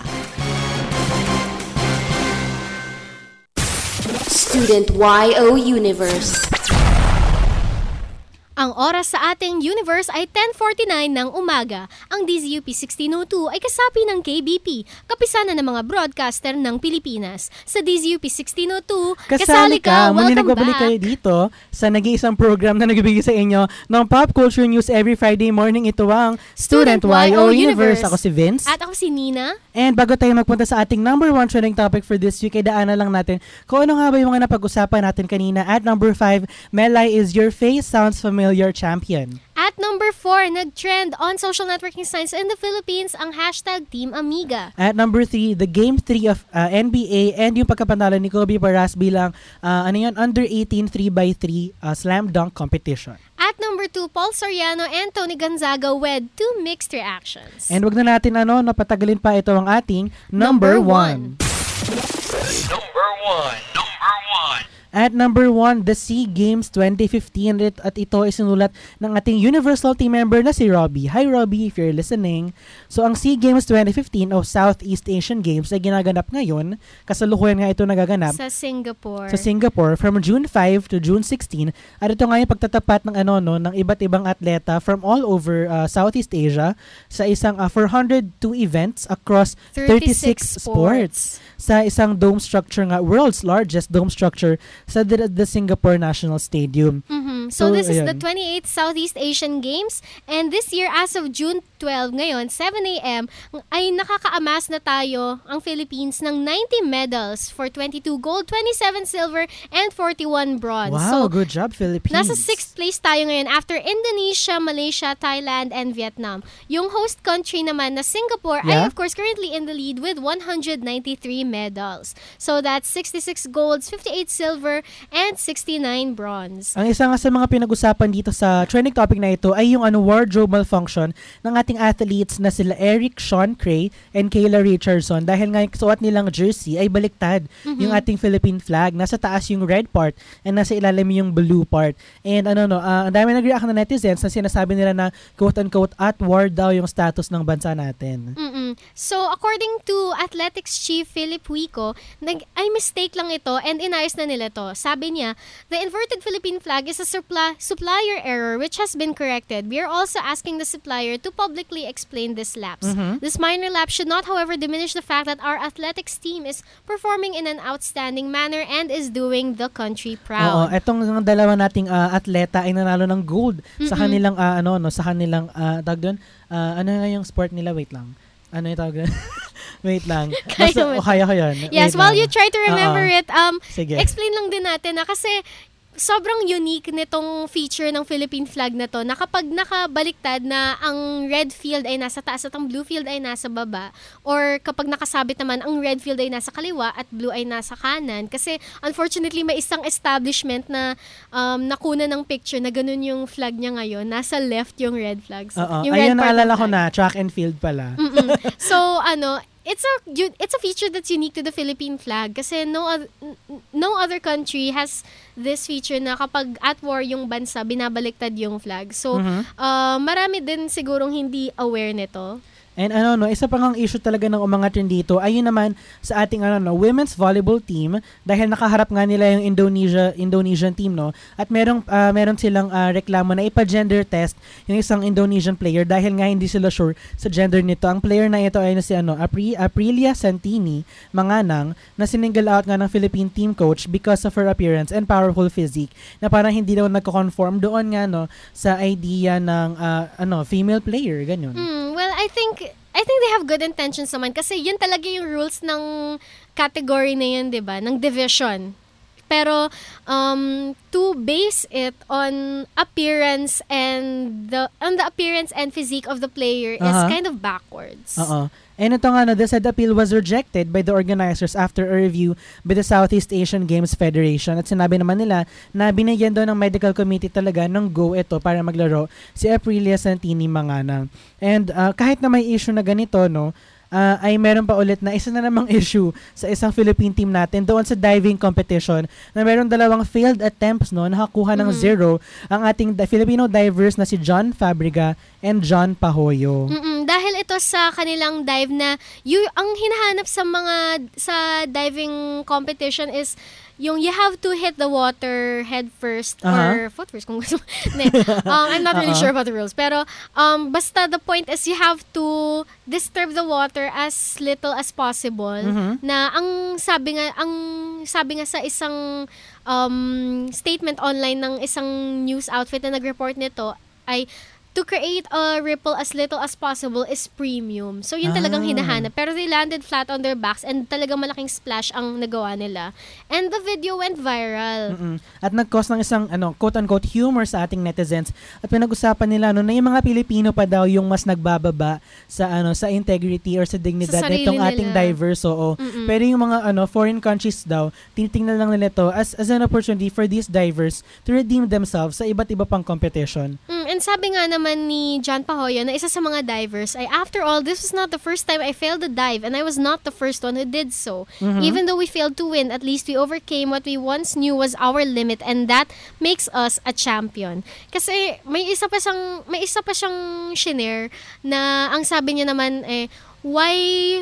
Speaker 1: Student Y O Universe.
Speaker 6: Ang oras sa ating universe ay ten forty-nine ng umaga. Ang D Z U P sixteen oh two ay kasapi ng K B P, kapisanan ng mga broadcaster ng Pilipinas. Sa D Z U P sixteen oh two, kasali ka,
Speaker 5: Muli
Speaker 6: welcome
Speaker 5: nagbabalik
Speaker 6: back.
Speaker 5: kayo dito sa nag-iisang program na nagbibigay sa inyo ng pop culture news every Friday morning. Ito ang Student, Y O Universe. Ako si Vince.
Speaker 6: At ako si Nina.
Speaker 5: And bago tayo magpunta sa ating number one trending topic for this week, ay daanan lang natin kung ano nga ba yung mga napag-usapan natin kanina. At number five, Melay is your face sounds familiar champion.
Speaker 6: At number four, nag-trend on social networking sites in the Philippines ang hashtag Team Amiga.
Speaker 5: At number three, the Game three of uh, N B A and yung pagkapanalo ni Kobe Paras bilang uh, ano yun, under eighteen three by three uh, slam dunk competition.
Speaker 6: At number two, Paul Soriano and Tony Gonzaga wed to mixed reactions.
Speaker 5: And wag na natin ano, napatagalin pa, ito ang ating number, number one.
Speaker 14: Number one. Number one.
Speaker 5: At number one, the SEA Games twenty fifteen. At ito ay sinulat ng ating Universal team member na si Robbie. Hi Robbie, if you're listening. So ang SEA Games twenty fifteen o Southeast Asian Games ay ginaganap ngayon. Kasalukuyan nga ito nagaganap
Speaker 6: sa Singapore.
Speaker 5: Sa Singapore from June five to June sixteen. At ito nga yung pagtatapat ng ano no ng iba't ibang atleta from all over uh, Southeast Asia sa isang uh, four hundred two events across thirty-six, thirty-six sports. Sa isang dome structure nga, world's largest dome structure sa the, the Singapore National Stadium.
Speaker 6: Mm-hmm. So, so this
Speaker 5: ayan.
Speaker 6: is the twenty-eighth Southeast Asian Games, and this year as of June twelfth ngayon, seven a.m. ay nakakaamas na tayo ang Philippines ng ninety medals for twenty-two gold, twenty-seven silver, and forty-one bronze.
Speaker 5: Wow,
Speaker 6: so,
Speaker 5: good job Philippines.
Speaker 6: Nasa sixth place tayo ngayon after Indonesia, Malaysia, Thailand, and Vietnam. Yung host country naman na Singapore
Speaker 5: yeah.
Speaker 6: ay of course currently in the lead with one hundred ninety-three medals. So that's sixty-six golds, fifty-eight silver, and sixty-nine bronze.
Speaker 5: Ang isa nga sa mga pinag-usapan dito sa trending topic na ito ay yung ano wardrobe malfunction ng ating athletes na sila Eric Sean Cray and Kayla Richardson dahil nga yung suot nilang jersey ay baliktad mm-hmm. yung ating Philippine flag. Nasa taas yung red part and nasa ilalim yung blue part. And ano no, uh, ang dami nag-react na netizens na sinasabi nila na quote-unquote at war daw yung status ng bansa natin.
Speaker 6: Mm-mm. So according to athletics chief Philip Huico, nag ay mistake lang ito and inayos na nila to. Sabi niya, the inverted Philippine flag is a supply, supplier error which has been corrected. We are also asking the supplier to publicly explain this lapse.
Speaker 5: Mm-hmm.
Speaker 6: This minor lapse should not, however, diminish the fact that our athletics team is performing in an outstanding manner and is doing the country proud.
Speaker 5: Oo, etong dalawa nating uh, atleta ay nanalo ng gold mm-hmm. sa kanilang uh, ano no, sa kanilang uh, tawag doon, uh, ano nga yung sport nila, wait lang. Ano yung tawag doon? Wait lang. Basta, oh, kaya ko yun.
Speaker 6: Yes,
Speaker 5: Wait
Speaker 6: while
Speaker 5: lang.
Speaker 6: you try to remember
Speaker 5: Uh-oh.
Speaker 6: it, um,
Speaker 5: Sige.
Speaker 6: explain lang din natin na kasi sobrang unique nitong feature ng Philippine flag na to na kapag nakabaliktad na ang red field ay nasa taas at ang blue field ay nasa baba, or kapag nakasabit naman ang red field ay nasa kaliwa at blue ay nasa kanan, kasi unfortunately may isang establishment na um, nakuna ng picture na ganun yung flag niya ngayon, nasa left yung red flag. So,
Speaker 5: Oo.
Speaker 6: yung
Speaker 5: Ayun,
Speaker 6: red part
Speaker 5: naalala
Speaker 6: ng
Speaker 5: ko
Speaker 6: flag.
Speaker 5: na, track and field pala.
Speaker 6: Mm-mm. So, ano, it's a it's a feature that's unique to the Philippine flag kasi no other, no other country has this feature na kapag at war yung bansa, binabaliktad yung flag. So,
Speaker 5: Mhm.
Speaker 6: uh, marami din sigurong hindi aware nito.
Speaker 5: And ano no, isa pa ngang issue talaga ng umangat rin dito ay yun naman sa ating ano no, women's volleyball team dahil nakaharap nga nila yung Indonesia Indonesian team no, at merong uh, meron silang uh, reklamo na ipa-gender test yung isang Indonesian player dahil nga hindi sila sure sa gender nito. Ang player na ito ay na si ano Apri- Aprilia Santini Manganang na sininggle out nga ng Philippine team coach because of her appearance and powerful physique na parang hindi daw nagko-conform doon nga no sa idea ng uh, ano female player ganyan.
Speaker 6: Mm, well, I think I think they have good intentions naman kasi yun talaga yung rules ng category na yun, 'di ba? Ng division. Pero um, to base it on appearance and the on the appearance and physique of the player is
Speaker 5: Uh-huh.
Speaker 6: kind of backwards.
Speaker 5: Oo. And ito nga, no, the said appeal was rejected by the organizers after a review by the Southeast Asian Games Federation. At sinabi naman nila na binigyan daw ng medical committee talaga ng go ito para maglaro si Aprilia Santini Manganang. And uh, kahit na may issue na ganito, no, uh, ay meron pa ulit na isa na namang issue sa isang Philippine team natin doon sa diving competition na meron dalawang failed attempts, no, nakakuha ng
Speaker 6: Mhm.
Speaker 5: zero ang ating di- Filipino divers na si John Fabriga and John Pahoyo.
Speaker 6: Mm-mm, dahil ito sa kanilang dive na you, ang hinahanap sa mga sa diving competition is yung you have to hit the water head first or
Speaker 5: Uh-huh.
Speaker 6: foot first kung gusto mo. Hindi. um, I'm not really
Speaker 5: Uh-uh.
Speaker 6: sure about the rules. Pero um, basta the point is you have to disturb the water as little as possible.
Speaker 5: Mhm.
Speaker 6: Na ang sabi nga ang sabi nga sa isang um, statement online ng isang news outfit na nag-report nito ay to create a ripple as little as possible is premium. So, yun talagang
Speaker 5: Ah.
Speaker 6: hinahanap. Pero they landed flat on their backs and talagang malaking splash ang nagawa nila. And the video went viral.
Speaker 5: Mm-mm. At nag-cause ng isang ano, quote-unquote humor sa ating netizens. At pinag-usapan nila no, na yung mga Pilipino pa daw yung mas nagbababa sa ano sa integrity or sa dignidad
Speaker 6: Sa sarili
Speaker 5: nitong ating
Speaker 6: nila.
Speaker 5: divers. Oo.
Speaker 6: Mm-mm.
Speaker 5: Pero yung mga ano foreign countries daw, tinitingnan lang nila ito as, as an opportunity for these divers to redeem themselves sa iba't iba pang competition.
Speaker 6: Mm, and sabi nga naman ni John Pahoyo na isa sa mga divers ay, after all, this was not the first time I failed a dive and I was not the first one who did so.
Speaker 5: Mhm.
Speaker 6: Even though we failed to win, at least we overcame what we once knew was our limit and that makes us a champion. Kasi may isa pa siyang, may isa pa siyang shinare na ang sabi niya naman eh, why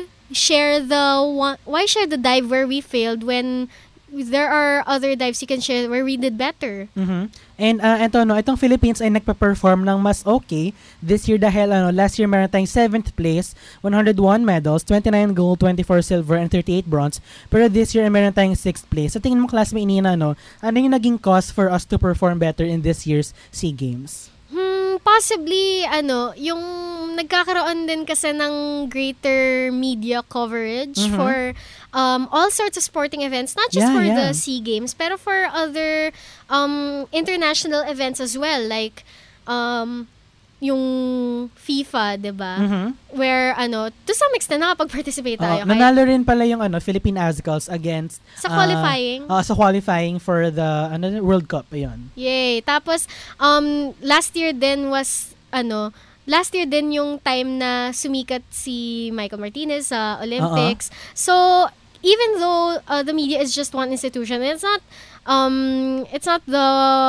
Speaker 6: share the one, why share the dive where we failed when there are other dives you can share where we did better.
Speaker 5: Mhm. And uh, ito no, itong Philippines ay nagpa-perform ng mas okay this year dahil ano, last year meron tayong seventh place, one hundred one medals, twenty-nine gold, twenty-four silver, and thirty-eight bronze. Pero this year ay meron tayong sixth place. Sa tingin mo, classmate Nina, no, ano yung naging cause for us to perform better in this year's SEA Games?
Speaker 6: Hmm, possibly, ano, yung nagkakaroon din kasi ng greater media coverage
Speaker 5: Mhm.
Speaker 6: for um, all sorts of sporting events, not just
Speaker 5: Yeah,
Speaker 6: for
Speaker 5: yeah.
Speaker 6: the SEA Games, pero for other um, international events as well, like um, yung FIFA, diba?
Speaker 5: Mhm.
Speaker 6: Where, ano, to some extent, nakapag-participate
Speaker 5: Oo,
Speaker 6: tayo. Kahit-
Speaker 5: nanalo rin pala yung ano, Philippine Azicals against
Speaker 6: Sa
Speaker 5: uh,
Speaker 6: qualifying?
Speaker 5: uh, sa qualifying for the ano, World Cup. Ayun.
Speaker 6: Yay. Tapos, um, last year din was, ano, last year din yung time na sumikat si Michael Martinez sa Olympics. So, even though uh, the media is just one institution, it's not, um, it's not the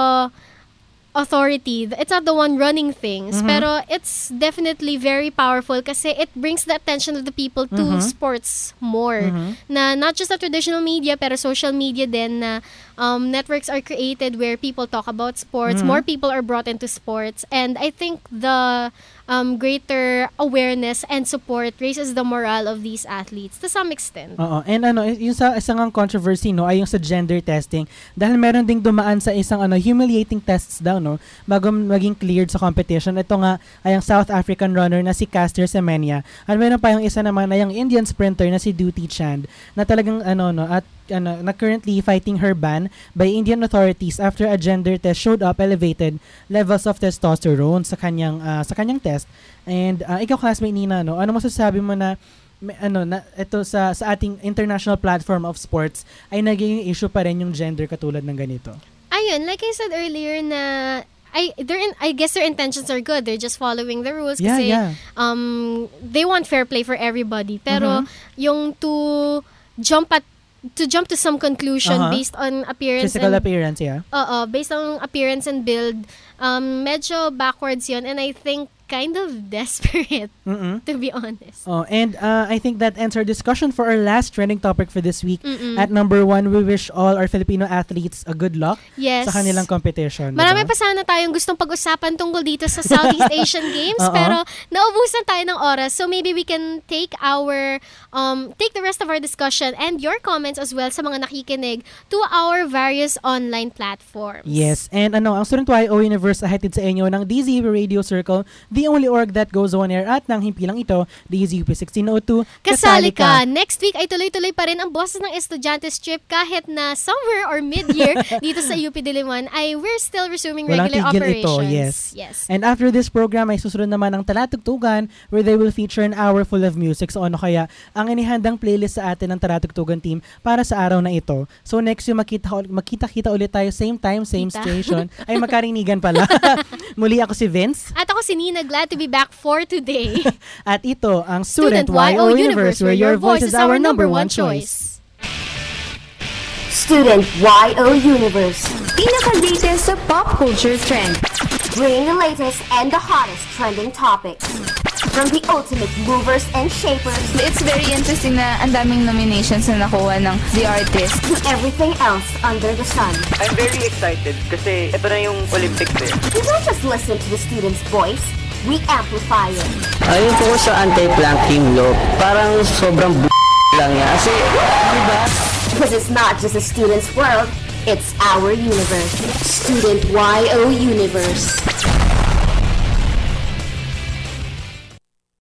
Speaker 6: authority, it's not the one running things,
Speaker 5: Mhm.
Speaker 6: pero it's definitely very powerful kasi it brings the attention of the people to
Speaker 5: Mhm.
Speaker 6: sports more.
Speaker 5: Mhm.
Speaker 6: Na not just the traditional media, pero social media din na um, networks are created where people talk about sports,
Speaker 5: Mhm.
Speaker 6: more people are brought into sports, and I think the um, greater awareness and support raises the morale of these athletes to some extent.
Speaker 5: Oo. And ano, yung sa isang ang controversy no ay yung sa gender testing dahil meron ding dumaan sa isang ano humiliating tests daw no bago maging cleared sa competition. Ito nga ay ang South African runner na si Caster Semenya. At meron pa yung isa naman na yung Indian sprinter na si Duty Chand na talagang ano no at ano na currently fighting her ban by Indian authorities after a gender test showed up elevated levels of testosterone sa kanyang uh, sa kanyang test. And uh, ikaw, classmate Nina, no, ano masasabi mo na may, ano na ito sa sa ating international platform of sports ay naging issue pa rin yung gender katulad ng ganito?
Speaker 6: Ayun, like I said earlier na I their in, I guess their intentions are good. They're just following the rules
Speaker 5: Yeah,
Speaker 6: kasi
Speaker 5: yeah.
Speaker 6: um they want fair play for everybody. Pero
Speaker 5: Mhm.
Speaker 6: yung to jump at to jump to some conclusion
Speaker 5: Uh-huh.
Speaker 6: based on appearance
Speaker 5: Physical
Speaker 6: and,
Speaker 5: appearance, yeah.
Speaker 6: Oo, based on appearance and build, um, medyo backwards yun. And I think kind of desperate,
Speaker 5: Mm-mm.
Speaker 6: to be honest.
Speaker 5: Oh, and uh, I think that ends our discussion for our last trending topic for this week.
Speaker 6: Mm-mm.
Speaker 5: At number one, we wish all our Filipino athletes a good luck
Speaker 6: Yes.
Speaker 5: sa kanilang competition.
Speaker 6: Marami
Speaker 5: diba?
Speaker 6: pa sana tayong gustong pag-usapan tungkol dito sa Southeast Asian Games,
Speaker 5: Oo.
Speaker 6: pero naubusan tayo ng oras. So maybe we can take our, um, take the rest of our discussion and your comments as well sa mga nakikinig to our various online platforms.
Speaker 5: Yes, and ano, ang Student Y O Universe ay hatid sa inyo ng D Z Radio Circle, the the only org that goes on air at nang himpilang ito, D Z U P sixteen oh two,
Speaker 6: Kasali ka. Next week ay tuloy-tuloy pa rin ang boses ng Estudiantes Trip kahit na somewhere or mid-year dito sa U P Diliman ay we're still resuming
Speaker 5: Walang
Speaker 6: regular
Speaker 5: tigil
Speaker 6: operations.
Speaker 5: ito, yes.
Speaker 6: Yes.
Speaker 5: And after this program ay susunod naman ang Talatugtugan where they will feature an hour full of music. So ano kaya ang inihandang playlist sa atin ng Talatugtugan team para sa araw na ito. So next yung makita, makita-kita ulit tayo same time, same
Speaker 6: Kita.
Speaker 5: station. Ay magkarinigan pala. Muli ako si Vince.
Speaker 6: At ako si Nina, glad to be back for today.
Speaker 5: At ito ang Student, Y O Universe where your voice is our number one choice.
Speaker 1: Student Y O Universe.
Speaker 3: Pinaka-latest sa pop culture trend.
Speaker 1: Bring the latest and the hottest trending topics. From the ultimate movers and shapers
Speaker 3: It's very interesting na ang daming nominations na nakuha ng The Artist.
Speaker 1: to everything else under the sun.
Speaker 4: I'm very excited kasi ito na yung Olympics eh.
Speaker 1: We don't just listen to the student's voice, we amplify it.
Speaker 4: Ayun po ko sa anti-planking law, parang sobrang b*** lang yan. Kasi, di ba?
Speaker 1: Because it's not just a student's world, it's our universe. Student Y O Universe.